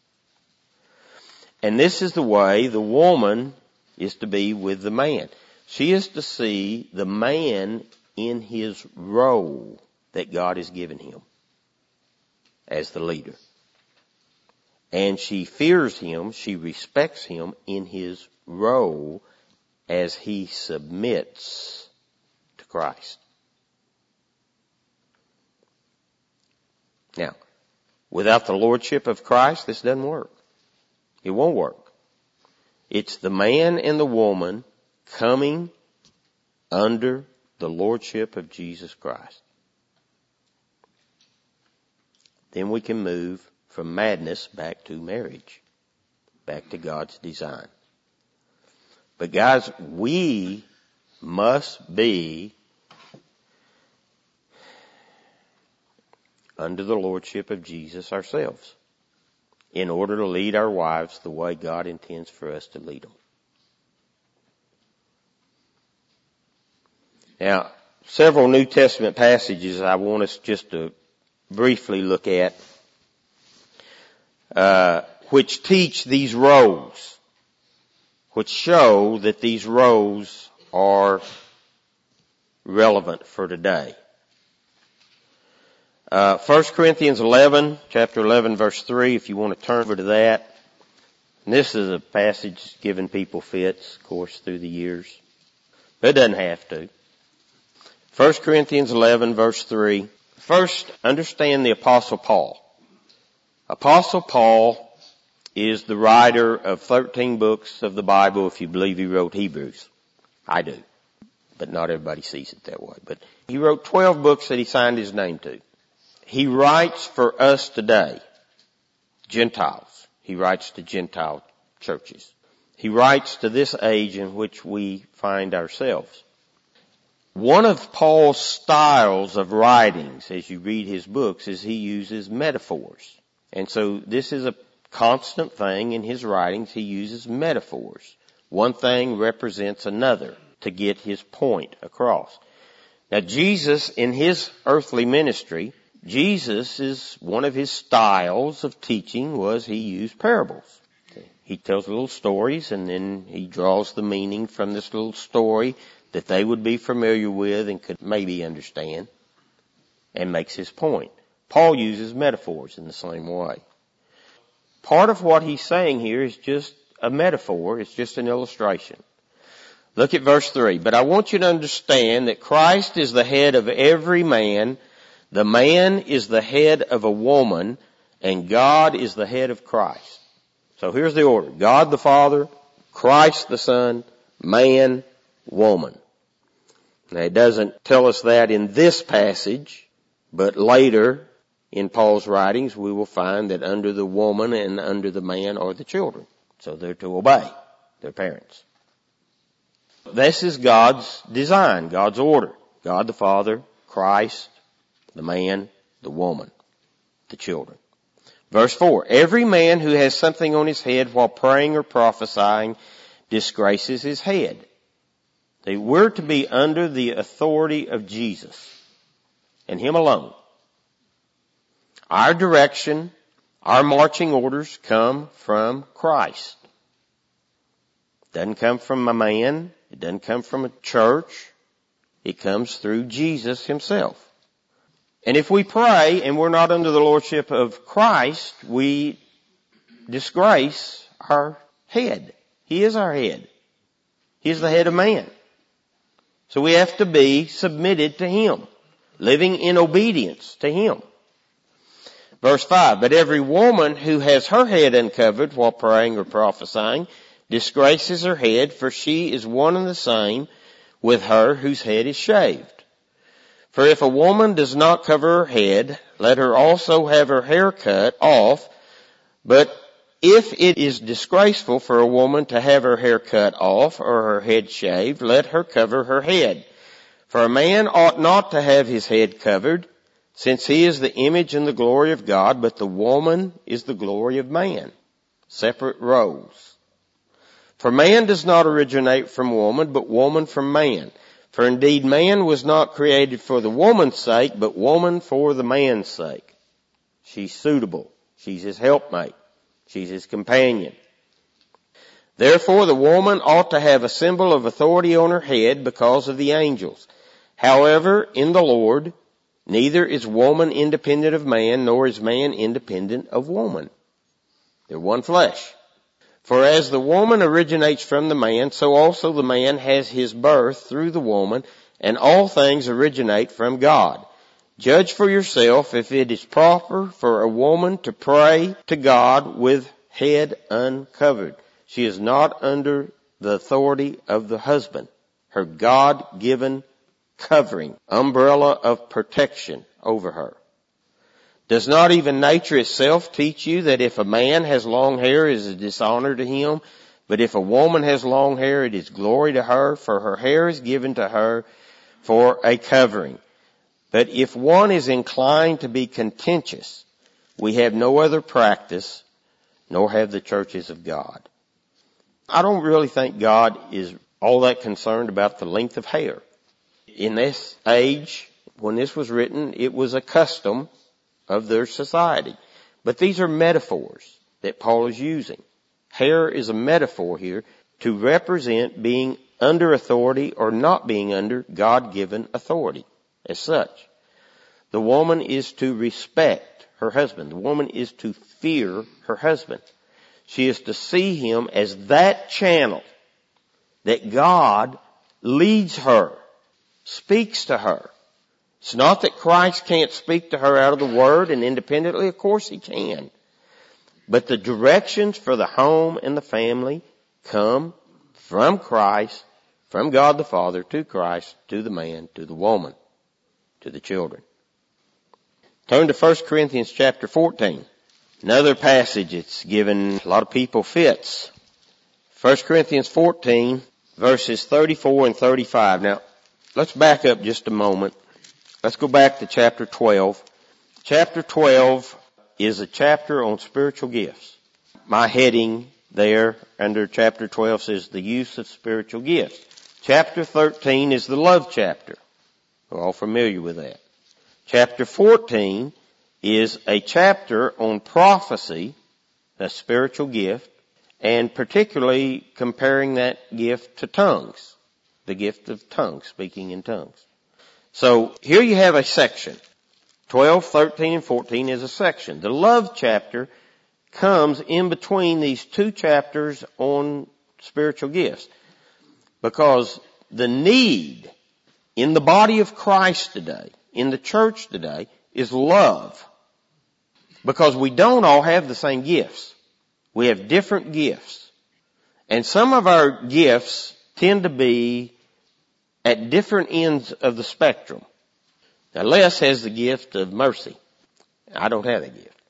And this is the way the woman is to be with the man. She is to see the man in his role that God has given him as the leader. And she fears him, she respects him in his role as he submits to Christ. Now, without the lordship of Christ, this doesn't work. It won't work. It's the man and the woman coming under the lordship of Jesus Christ. Then we can move from madness back to marriage, back to God's design. But guys, we must be under the lordship of Jesus ourselves in order to lead our wives the way God intends for us to lead them. Now, several New Testament passages I want us just to briefly look at, which teach these roles, which show that these roles are relevant for today. 1 Corinthians 11, chapter 11, verse 3, if you want to turn over to that. And this is a passage given people fits, of course, through the years. But it doesn't have to. 1 Corinthians 11, verse 3. First, understand the Apostle Paul. Apostle Paul is the writer of 13 books of the Bible, if you believe he wrote Hebrews. I do. But not everybody sees it that way. But he wrote 12 books that he signed his name to. He writes for us today, Gentiles. He writes to Gentile churches. He writes to this age in which we find ourselves. One of Paul's styles of writings, as you read his books, is he uses metaphors. And so this is a constant thing in his writings. He uses metaphors. One thing represents another to get his point across. Now Jesus, in his earthly ministry, Jesus is one of his styles of teaching was he used parables. He tells little stories and then he draws the meaning from this little story that they would be familiar with and could maybe understand and makes his point. Paul uses metaphors in the same way. Part of what he's saying here is just a metaphor. It's just an illustration. Look at verse 3. But I want you to understand that Christ is the head of every man. The man is the head of a woman, and God is the head of Christ. So here's the order. God the Father, Christ the Son, man, woman. Now it doesn't tell us that in this passage, but later in Paul's writings we will find that under the woman and under the man are the children. So they're to obey their parents. This is God's design, God's order. God the Father, Christ, the man, the woman, the children. Verse 4, every man who has something on his head while praying or prophesying disgraces his head. that we're to be under the authority of Jesus and Him alone. Our direction, our marching orders come from Christ. It doesn't come from a man. It doesn't come from a church. It comes through Jesus Himself. And if we pray and we're not under the lordship of Christ, we disgrace our head. He is our head. He is the head of man. So we have to be submitted to Him, living in obedience to Him. Verse 5, but every woman who has her head uncovered while praying or prophesying disgraces her head, for she is one and the same with her whose head is shaved. For if a woman does not cover her head, let her also have her hair cut off. But if it is disgraceful for a woman to have her hair cut off or her head shaved, let her cover her head. For a man ought not to have his head covered, since he is the image and the glory of God, but the woman is the glory of man. Separate roles. For man does not originate from woman, but woman from man. For indeed man was not created for the woman's sake, but woman for the man's sake. She's suitable. She's his helpmate. She's his companion. Therefore the woman ought to have a symbol of authority on her head because of the angels. However, in the Lord, neither is woman independent of man, nor is man independent of woman. They're one flesh. For as the woman originates from the man, so also the man has his birth through the woman, and all things originate from God. Judge for yourself if it is proper for a woman to pray to God with head uncovered. She is not under the authority of the husband. Her God-given covering, umbrella of protection over her. Does not even nature itself teach you that if a man has long hair, it is a dishonor to him? But if a woman has long hair, it is glory to her, for her hair is given to her for a covering. But if one is inclined to be contentious, we have no other practice, nor have the churches of God. I don't really think God is all that concerned about the length of hair. In this age, when this was written, it was a custom of their society. But these are metaphors that Paul is using. Hair is a metaphor here to represent being under authority or not being under God-given authority as such. The woman is to respect her husband. The woman is to fear her husband. She is to see him as that channel that God leads her, speaks to her. It's not that Christ can't speak to her out of the Word and independently. Of course He can. But the directions for the home and the family come from Christ, from God the Father, to Christ, to the man, to the woman, to the children. Turn to 1 Corinthians chapter 14. Another passage that's given a lot of people fits. 1 Corinthians 14, verses 34 and 35. Now, let's back up just a moment. Let's go back to chapter 12. Chapter 12 is a chapter on spiritual gifts. My heading there under chapter 12 says the use of spiritual gifts. Chapter 13 is the love chapter. We're all familiar with that. Chapter 14 is a chapter on prophecy, a spiritual gift, and particularly comparing that gift to tongues, the gift of tongues, speaking in tongues. So here you have a section. 12, 13, and 14 is a section. The love chapter comes in between these two chapters on spiritual gifts, because the need in the body of Christ today, in the church today, is love. Because we don't all have the same gifts. We have different gifts. And some of our gifts tend to be at different ends of the spectrum. Now Les has the gift of mercy. I don't have that gift.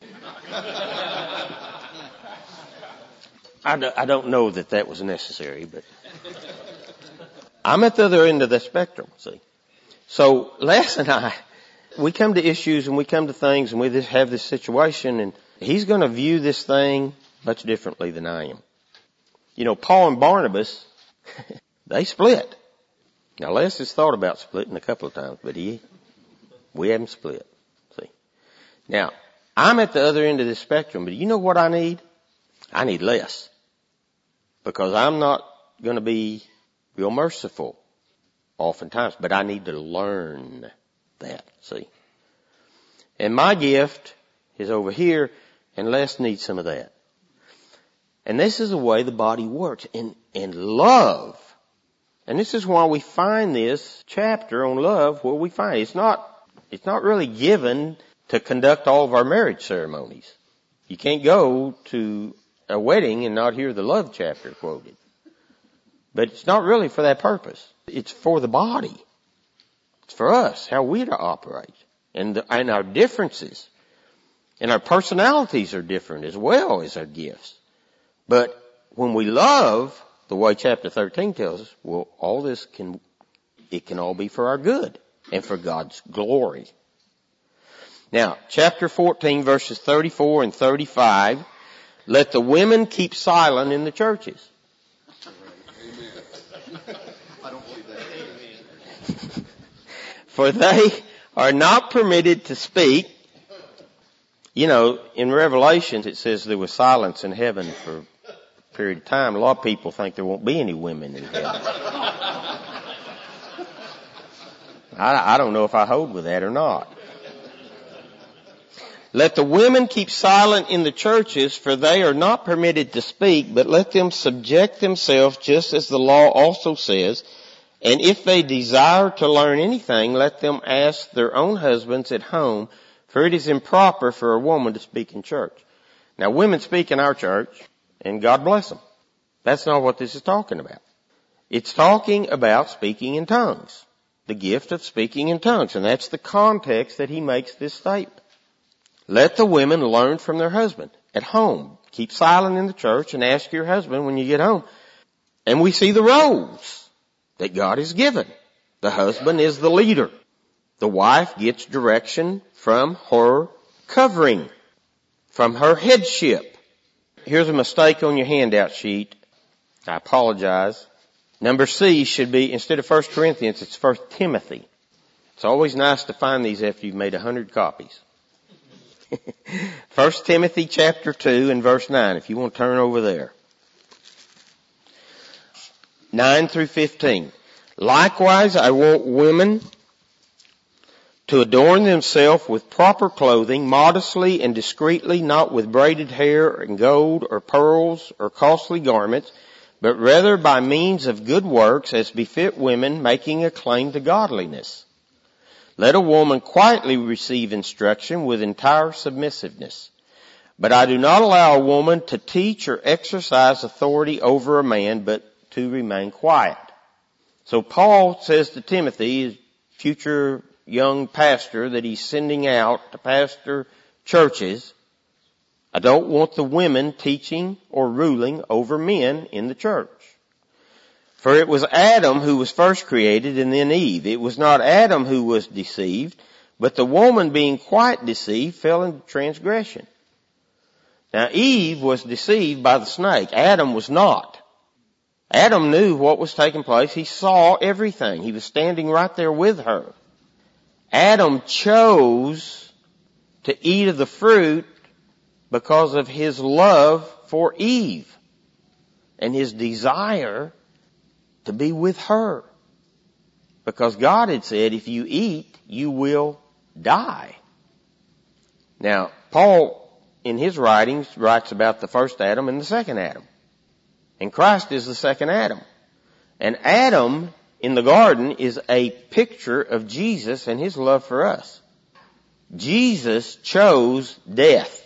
I don't know that was necessary, but I'm at the other end of the spectrum, see. So Les and I, we come to issues and we come to things and we just have this situation, and he's going to view this thing much differently than I am. You know, Paul and Barnabas, They split. Now Les has thought about splitting a couple of times, but we haven't split. See. Now, I'm at the other end of this spectrum, but you know what I need? I need less. Because I'm not going to be real merciful oftentimes, but I need to learn that, see. And my gift is over here, and Les needs some of that. And this is the way the body works. And love, and this is why we find this chapter on love where we find it. It's not really given to conduct all of our marriage ceremonies. You can't go to a wedding and not hear the love chapter quoted. But it's not really for that purpose. It's for the body. It's for us, how we're to operate. And our differences. And our personalities are different as well as our gifts. But when we love, the way chapter 13 tells us, well, all this can all be for our good and for God's glory. Now, chapter 14, verses 34 and 35, let the women keep silent in the churches. I don't believe that. For they are not permitted to speak. You know, in Revelations it says there was silence in heaven for a period of time. A lot of people think there won't be any women in heaven. I don't know if I hold with that or not. Let the women keep silent in the churches, for they are not permitted to speak, but let them subject themselves just as the law also says. And if they desire to learn anything, let them ask their own husbands at home, for it is improper for a woman to speak in church. Now, women speak in our church, and God bless them. That's not what this is talking about. It's talking about speaking in tongues, the gift of speaking in tongues, and that's the context that he makes this statement. Let the women learn from their husband at home. Keep silent in the church and ask your husband when you get home. And we see the roles that God has given. The husband is the leader. The wife gets direction from her covering, from her headship. Here's a mistake on your handout sheet. I apologize. Number C should be, instead of 1 Corinthians, it's 1 Timothy. It's always nice to find these after you've made 100 copies. 1 Timothy chapter 2 and verse 9, if you want to turn over there. 9 through 15. Likewise, I want women to adorn themselves with proper clothing, modestly and discreetly, not with braided hair and gold or pearls or costly garments, but rather by means of good works as befit women making a claim to godliness. Let a woman quietly receive instruction with entire submissiveness. But I do not allow a woman to teach or exercise authority over a man, but to remain quiet. So Paul says to Timothy, his future young pastor that he's sending out to pastor churches, I don't want the women teaching or ruling over men in the church. For it was Adam who was first created and then Eve. It was not Adam who was deceived, but the woman being quite deceived fell into transgression. Now Eve was deceived by the snake. Adam was not. Adam knew what was taking place. He saw everything. He was standing right there with her. Adam chose to eat of the fruit because of his love for Eve and his desire to be with her. Because God had said, if you eat, you will die. Now, Paul, in his writings, writes about the first Adam and the second Adam. And Christ is the second Adam. And Adam in the garden is a picture of Jesus and his love for us. Jesus chose death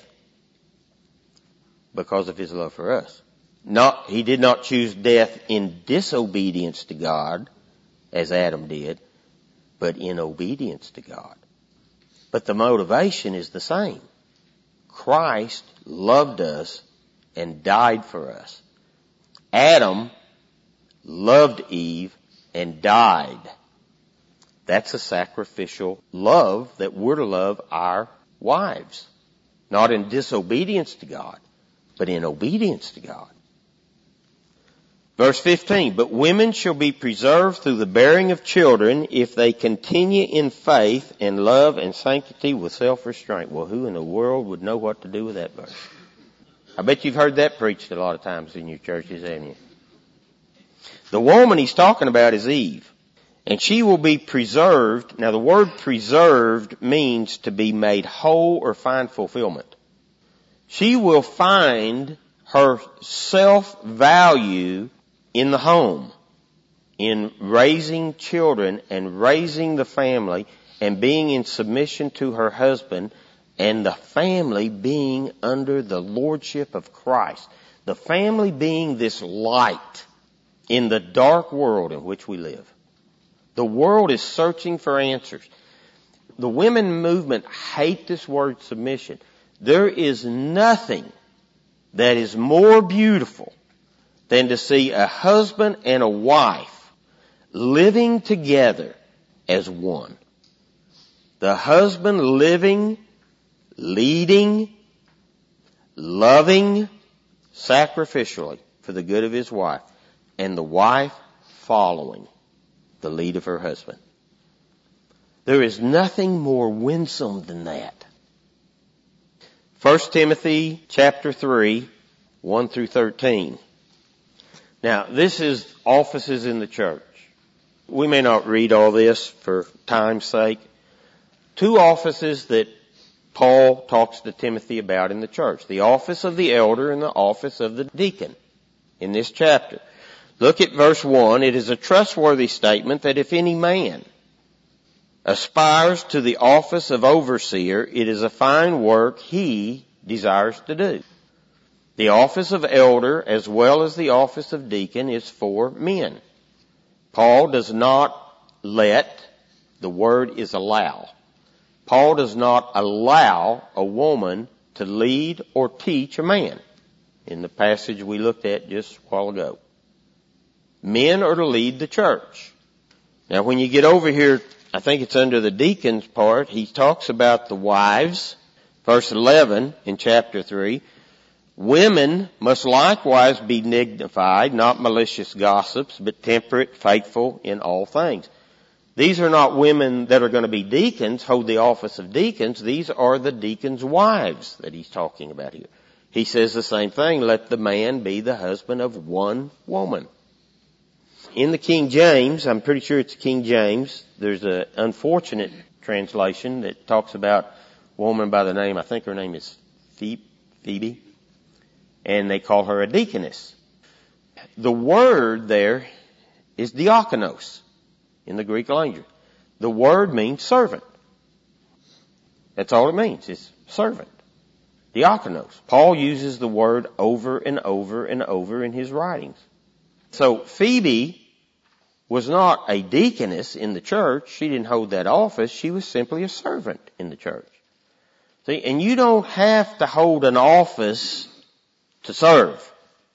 because of his love for us. He did not choose death in disobedience to God, as Adam did, but in obedience to God. But the motivation is the same. Christ loved us and died for us. Adam loved Eve and died. That's a sacrificial love that we're to love our wives. Not in disobedience to God, but in obedience to God. Verse 15, but women shall be preserved through the bearing of children if they continue in faith and love and sanctity with self-restraint. Well, who in the world would know what to do with that verse? I bet you've heard that preached a lot of times in your churches, haven't you? The woman he's talking about is Eve. And she will be preserved. Now the word preserved means to be made whole or find fulfillment. She will find her self-value in the home, in raising children and raising the family and being in submission to her husband and the family being under the lordship of Christ. The family being this light in the dark world in which we live. The world is searching for answers. The women movement hate this word submission. There is nothing that is more beautiful than to see a husband and a wife living together as one. The husband living, leading, loving sacrificially for the good of his wife, and the wife following the lead of her husband. There is nothing more winsome than that. 1 Timothy chapter 3, 1 through 13. Now, this is offices in the church. We may not read all this for time's sake. 2 offices that Paul talks to Timothy about in the church. The office of the elder and the office of the deacon in this chapter. Look at verse 1. It is a trustworthy statement that if any man aspires to the office of overseer, it is a fine work he desires to do. The office of elder as well as the office of deacon is for men. Paul does not let, the word is allow. Paul does not allow a woman to lead or teach a man in the passage we looked at just a while ago. Men are to lead the church. Now when you get over here, I think it's under the deacons part, he talks about the wives. Verse 11 in chapter 3. Women must likewise be dignified, not malicious gossips, but temperate, faithful in all things. These are not women that are going to be deacons, hold the office of deacons. These are the deacons' wives that he's talking about here. He says the same thing, let the man be the husband of one woman. In the King James, I'm pretty sure it's King James, there's an unfortunate translation that talks about a woman by the name, I think her name is Phoebe, and they call her a deaconess. The word there is diakonos in the Greek language. The word means servant. That's all it means, it's servant. Diakonos. Paul uses the word over and over and over in his writings. So Phoebe was not a deaconess in the church. She didn't hold that office. She was simply a servant in the church. See, and you don't have to hold an office to serve.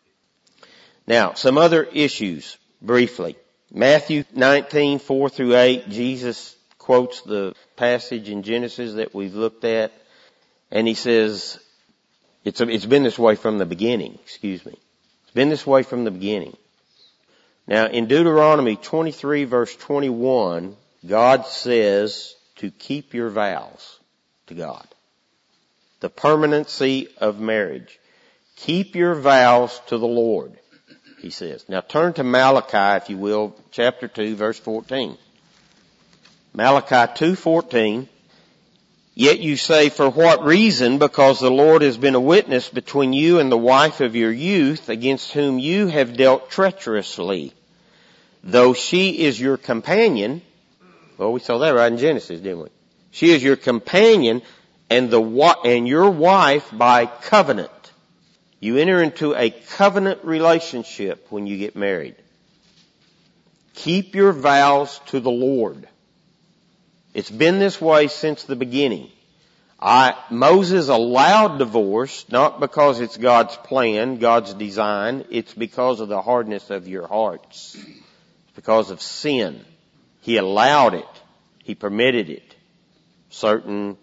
Now, some other issues briefly. Matthew 19, 4 through 8, Jesus quotes the passage in Genesis that we've looked at, and he says, it's been this way from the beginning, It's been this way from the beginning. Now, in Deuteronomy 23 verse 21, God says to keep your vows to God. The permanency of marriage. Keep your vows to the Lord, he says. Now turn to Malachi, if you will, chapter 2 verse 14. Malachi 2:14. Yet you say, for what reason? Because the Lord has been a witness between you and the wife of your youth, against whom you have dealt treacherously. Though she is your companion, well, we saw that right in Genesis, didn't we? She is your companion and your wife by covenant. You enter into a covenant relationship when you get married. Keep your vows to the Lord. It's been this way since the beginning. Moses allowed divorce, not because it's God's plan, God's design. It's because of the hardness of your hearts. It's because of sin. He allowed it. He permitted it. Certain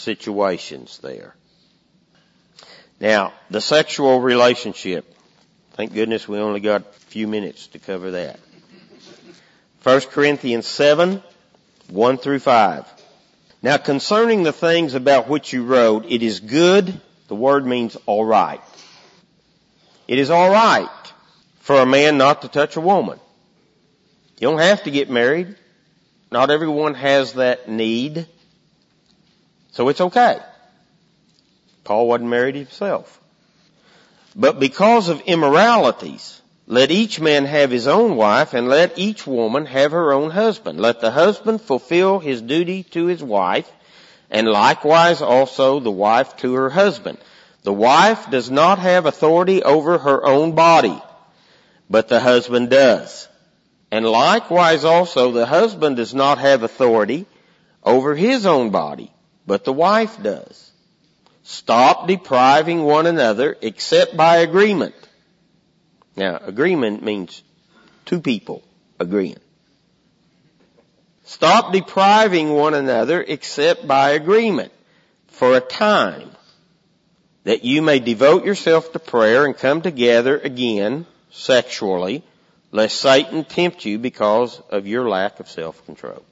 situations there. Now, the sexual relationship. I Thank goodness we only got a few minutes to cover that. 1 Corinthians 7, 1 through 5. Now concerning the things about which you wrote, it is good, the word means all right. It is all right for a man not to touch a woman. You don't have to get married. Not everyone has that need. So it's okay. Paul wasn't married himself. But because of immoralities, let each man have his own wife, and let each woman have her own husband. Let the husband fulfill his duty to his wife, and likewise also the wife to her husband. The wife does not have authority over her own body, but the husband does. And likewise also the husband does not have authority over his own body, but the wife does. Stop depriving one another except by agreement. Now, agreement means two people agreeing. Stop depriving one another except by agreement for a time, that you may devote yourself to prayer and come together again sexually, lest Satan tempt you because of your lack of self-control.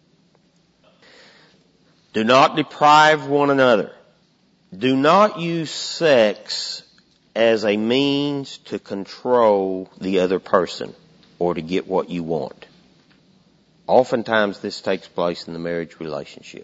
Do not deprive one another. Do not use sex as a means to control the other person or to get what you want. Oftentimes this takes place in the marriage relationship.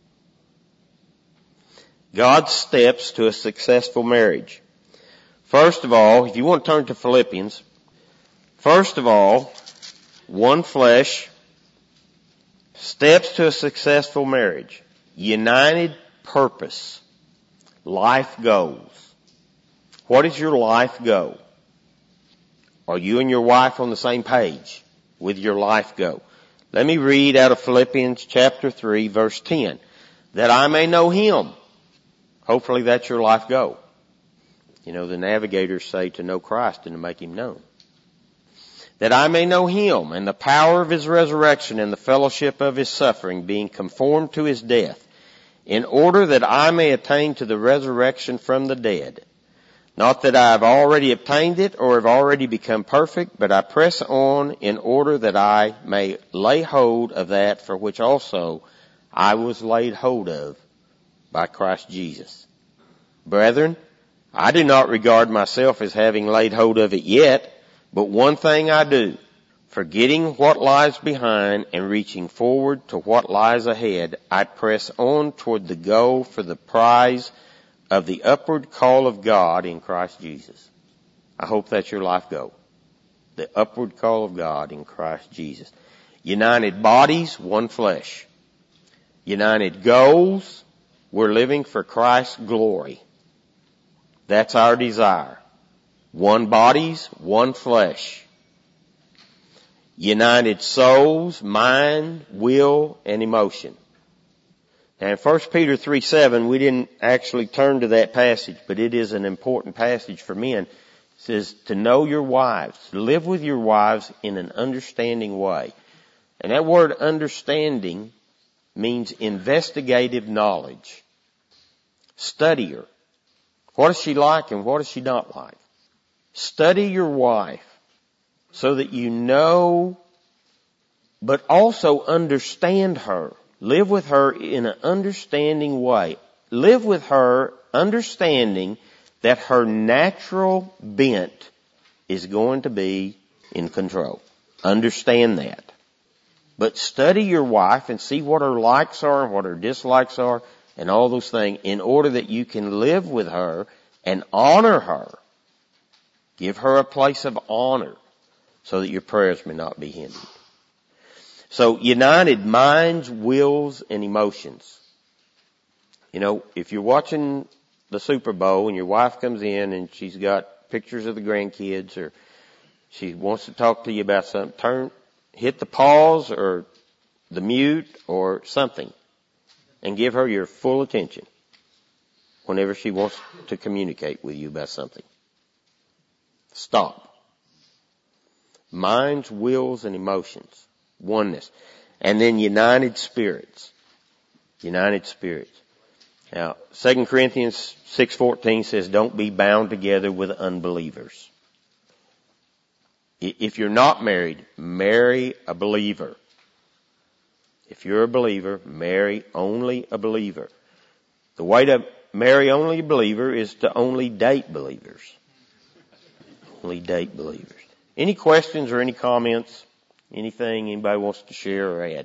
God's steps to a successful marriage. First of all, if you want to turn to Philippians, first of all, one flesh, steps to a successful marriage, united purpose, life goals. What is your life goal? Are you and your wife on the same page with your life goal? Let me read out of Philippians chapter 3, verse 10. That I may know Him. Hopefully that's your life goal. You know, the navigators say to know Christ and to make Him known. That I may know Him and the power of His resurrection and the fellowship of His suffering, being conformed to His death, in order that I may attain to the resurrection from the dead. Not that I have already obtained it or have already become perfect, but I press on in order that I may lay hold of that for which also I was laid hold of by Christ Jesus. Brethren, I do not regard myself as having laid hold of it yet, but one thing I do, forgetting what lies behind and reaching forward to what lies ahead, I press on toward the goal for the prize of the upward call of God in Christ Jesus. I hope that's your life goal. The upward call of God in Christ Jesus. United bodies, one flesh. United goals, we're living for Christ's glory. That's our desire. One bodies, one flesh. United souls, mind, will, and emotion. Now in 1 Peter 3:7, we didn't actually turn to that passage, but it is an important passage for men. It says to know your wives, to live with your wives in an understanding way. And that word understanding means investigative knowledge. Study her. What is she like and what is she not like? Study your wife so that you know, but also understand her. Live with her in an understanding way. Live with her understanding that her natural bent is going to be in control. Understand that. But study your wife and see what her likes are and what her dislikes are and all those things in order that you can live with her and honor her. Give her a place of honor so that your prayers may not be hindered. So united minds, wills, and emotions. You know, if you're watching the Super Bowl and your wife comes in and she's got pictures of the grandkids or she wants to talk to you about something, hit the pause or the mute or something and give her your full attention whenever she wants to communicate with you about something. Stop. Minds, wills, and emotions. Oneness. And then united spirits. United spirits. Now, 2 Corinthians 6:14 says, don't be bound together with unbelievers. If you're not married, marry a believer. If you're a believer, marry only a believer. The way to marry only a believer is to only date believers. Only date believers. Any questions or any comments? Anything anybody wants to share or add?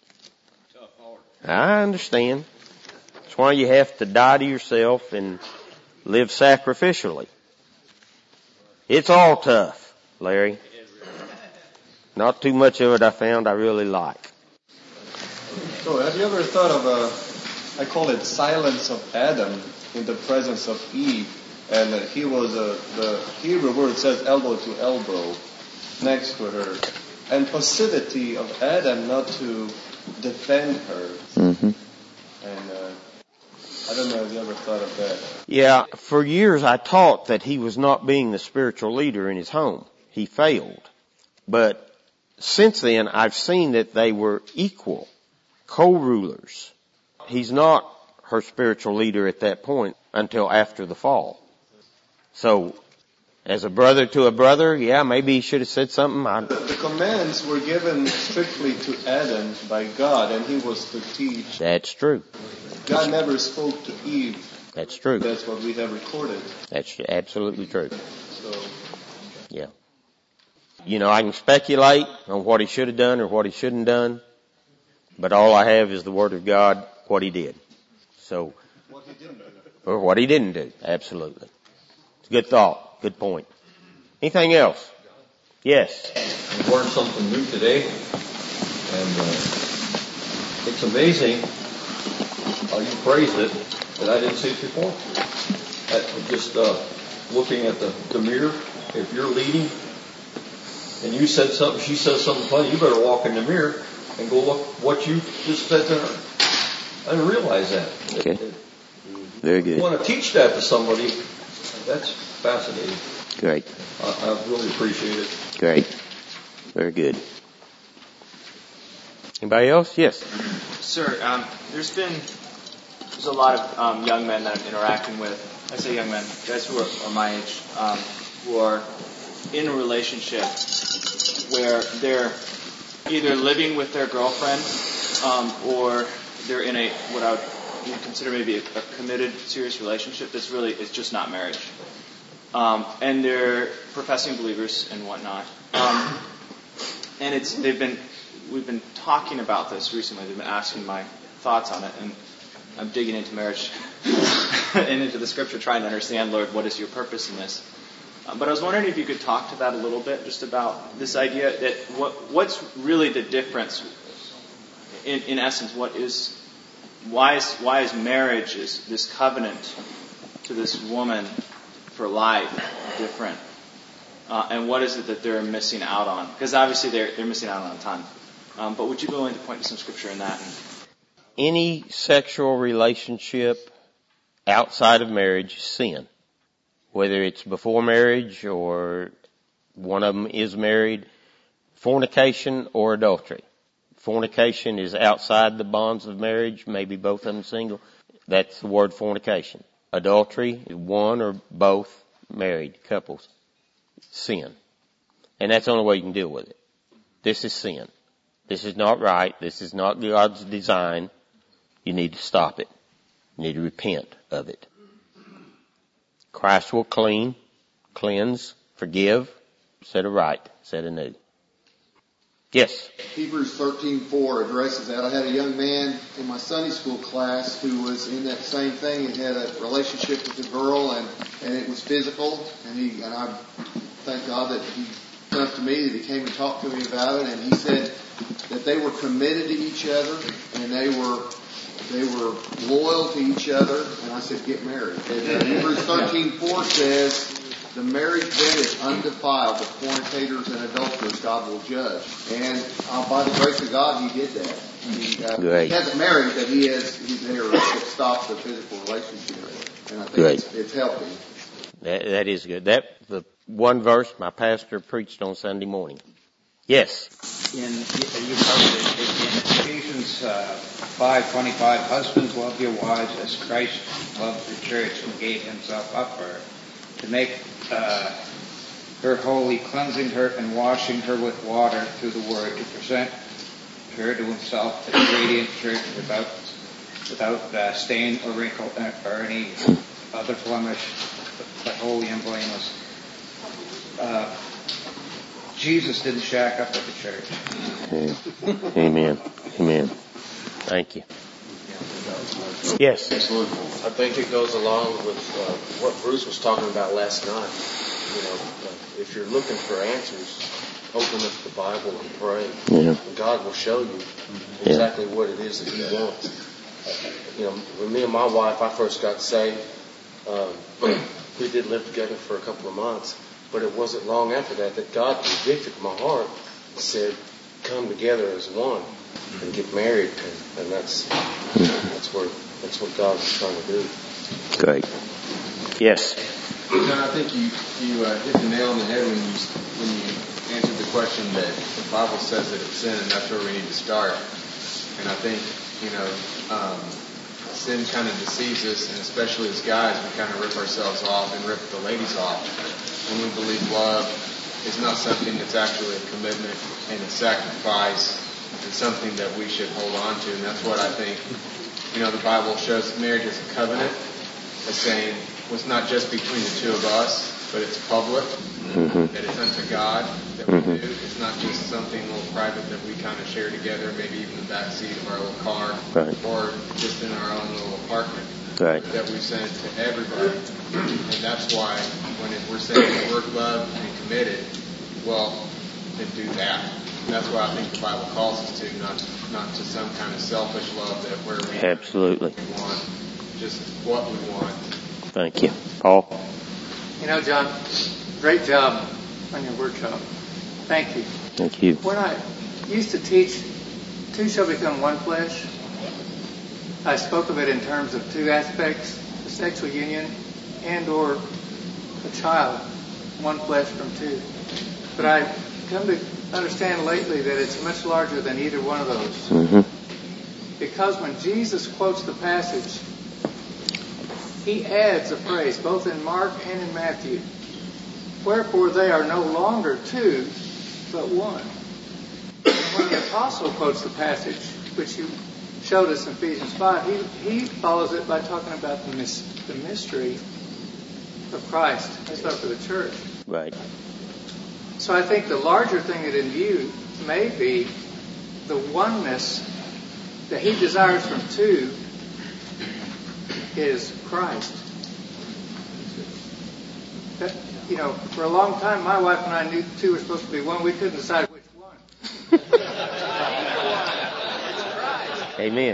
I understand. That's why you have to die to yourself and live sacrificially. It's all tough, Larry. Not too much of it I found I really like. So have you ever thought of I call it silence of Adam in the presence of Eve? And he was, the Hebrew word says elbow to elbow next to her. And passivity of Adam not to defend her. Mm-hmm. And I don't know if you ever thought of that. Yeah, for years I taught that he was not being the spiritual leader in his home. He failed. But since then I've seen that they were equal, co-rulers. He's not her spiritual leader at that point until after the fall. So, as a brother to a brother, yeah, maybe he should have said something. The commands were given strictly to Adam by God, and he was to teach. That's true. God never spoke to Eve. That's true. That's what we have recorded. That's absolutely true. So, yeah. You know, I can speculate on what he should have done or what he shouldn't done, but all I have is the Word of God, what he did. So, what he didn't do. Or what he didn't do. Absolutely. It's a good thought. Good point. Anything else? Yes. I learned something new today, and it's amazing how you phrased it that I didn't see it before. Just looking at the mirror, if you're leading and you said something, she says something funny, you better walk in the mirror and go look what you just said to her. I didn't realize that. Okay. Very good. You want to teach that to somebody, that's fascinating. Great. I really appreciate it. Great. Very good. Anybody else? Yes. Sir, there's a lot of young men that I'm interacting with. I say young men, guys who are my age, who are in a relationship where they're either living with their girlfriend or they're in a what I would consider maybe a committed, serious relationship that's really it's just not marriage. And they're professing believers and whatnot. And we've been talking about this recently. They've been asking my thoughts on it, and I'm digging into marriage and into the scripture, trying to understand, Lord, what is your purpose in this? But I was wondering if you could talk to that a little bit, just about this idea that what's really the difference, in essence, why is marriage, this covenant to this woman for life, different? And what is it that they're missing out on? Because obviously they're missing out on a ton. But would you be willing to point to some scripture in that? Any sexual relationship outside of marriage is sin. Whether it's before marriage or one of them is married, fornication or adultery. Fornication is outside the bonds of marriage, maybe both of them single. That's the word fornication. Adultery, one or both married couples. Sin. And that's the only way you can deal with it. This is sin. This is not right. This is not God's design. You need to stop it. You need to repent of it. Christ will cleanse, forgive, set it right, set it new. Yes. Hebrews 13:4 addresses that. I had a young man in my Sunday school class who was in that same thing. He had a relationship with a girl, and it was physical. And I thank God that he came up to me, that he came and talked to me about it. And he said that they were committed to each other, and they were loyal to each other. And I said, get married. And Hebrews 13:4 says, the marriage bed is undefiled, but fornicators and adulterers God will judge. And by the grace of God, he did that. He hasn't married, but he's there to stop the physical relationship. And I think it's healthy. That is good. The one verse my pastor preached on Sunday morning. Yes. You covered it in Ephesians 5:25. Husbands, love your wives as Christ loved the church and gave himself up for her, to make her holy, cleansing her and washing her with water through the word to present her to himself as a radiant church without stain or wrinkle or any other blemish, but holy and blameless. Jesus didn't shack up at the church. Amen. Amen. Thank you. Yes. I think it goes along with what Bruce was talking about last night. You know, if you're looking for answers, open up the Bible and pray. Yeah. And God will show you exactly what it is that He wants. You know, when me and my wife, I first got saved, we did live together for a couple of months, but it wasn't long after that God convicted my heart and said, come together as one and get married, and that's what God is trying to do. Great. Yes. John, I think you hit the nail on the head when you answered the question that the Bible says that it's sin, and that's where we need to start. And I think, sin kind of deceives us, and especially as guys, we kind of rip ourselves off and rip the ladies off when we believe love is not something that's actually a commitment and a sacrifice and something that we should hold on to. And that's what I think, the Bible shows marriage as a covenant, as saying, well, it's not just between the two of us, but it's public, that it's unto God that we do. It's not just something a little private that we kind of share together, maybe even in the back seat of our little car, or just in our own little apartment, that we send to everybody. And that's why when we're saying the word love and committed, well, then do that. And that's why I think the Bible calls us to, not to some kind of selfish love that where we absolutely want just what we want. Thank you. Paul? John, great job on your workshop. Thank you. Thank you. When I used to teach, two shall become one flesh, I spoke of it in terms of two aspects, the sexual union and or a child, one flesh from two. But I come to understand lately that it's much larger than either one of those. Because when Jesus quotes the passage, He adds a phrase, both in Mark and in Matthew. Wherefore they are no longer two, but one. And when the apostle quotes the passage, which you showed us in Ephesians 5, he follows it by talking about the mystery of Christ. That's not for the church. Right. So I think the larger thing that in view may be the oneness that He desires from two is Christ. That, for a long time, my wife and I knew two were supposed to be one. We couldn't decide which one. Amen.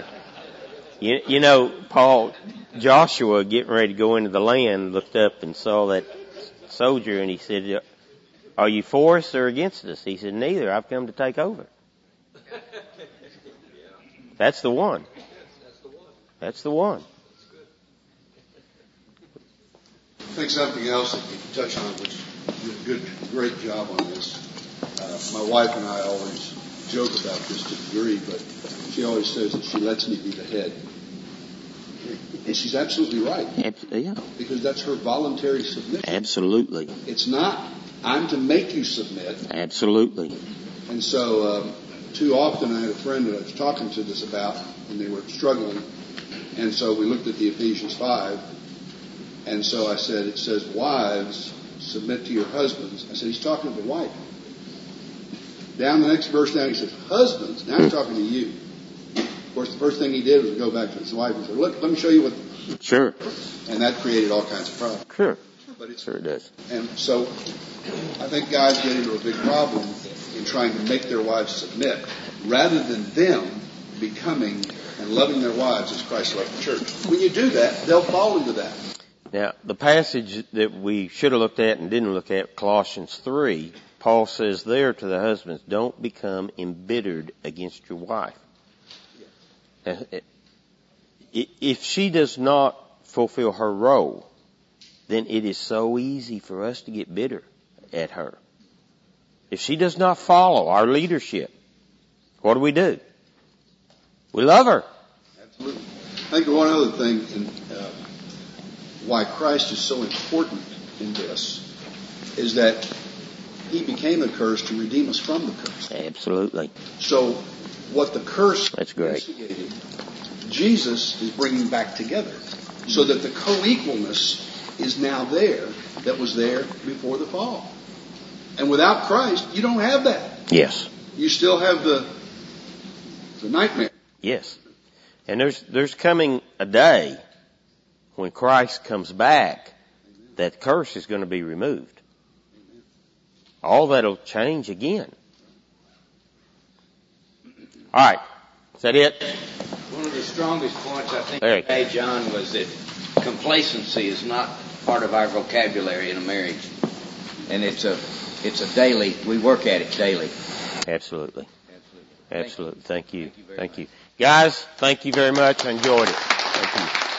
Paul, Joshua getting ready to go into the land, looked up and saw that soldier, and he said, are you for us or against us? He said, neither. I've come to take over. That's the one. That's the one. I think something else that you can touch on, which you did a great job on this. My wife and I always joke about this to a degree, but she always says that she lets me be the head. And she's absolutely right. Yeah. Because that's her voluntary submission. Absolutely. It's not, I'm to make you submit. Absolutely. And so, too often I had a friend that I was talking to this about, and they were struggling. And so we looked at the Ephesians 5. And so I said, it says, wives, submit to your husbands. I said, he's talking to the wife. Down the next verse down, he says, husbands, now he's talking to you. Of course, the first thing he did was go back to his wife and say, look, let me show you what. Sure. And that created all kinds of problems. Sure. But sure it does. And so I think guys get into a big problem in trying to make their wives submit rather than them becoming and loving their wives as Christ loved the church. When you do that, they'll fall into that. Now, the passage that we should have looked at and didn't look at, Colossians 3, Paul says there to the husbands, don't become embittered against your wife. If she does not fulfill her role, then it is so easy for us to get bitter at her. If she does not follow our leadership, what do? We love her. Absolutely. I think one other thing, and why Christ is so important in this, is that He became a curse to redeem us from the curse. Absolutely. So what the curse That's great. instigated, Jesus is bringing back together so that the co-equalness is now there that was there before the fall. And without Christ, you don't have that. Yes. You still have the nightmare. Yes. And there's coming a day when Christ comes back that curse is going to be removed. All that'll change again. All right. Is that it? One of the strongest points I think Eric. you made, John, was that complacency is not part of our vocabulary in a marriage. And it's a daily, we work at it daily. Absolutely. Absolutely. Thank you. Thank you. Guys, thank you very much. I enjoyed it. Thank you.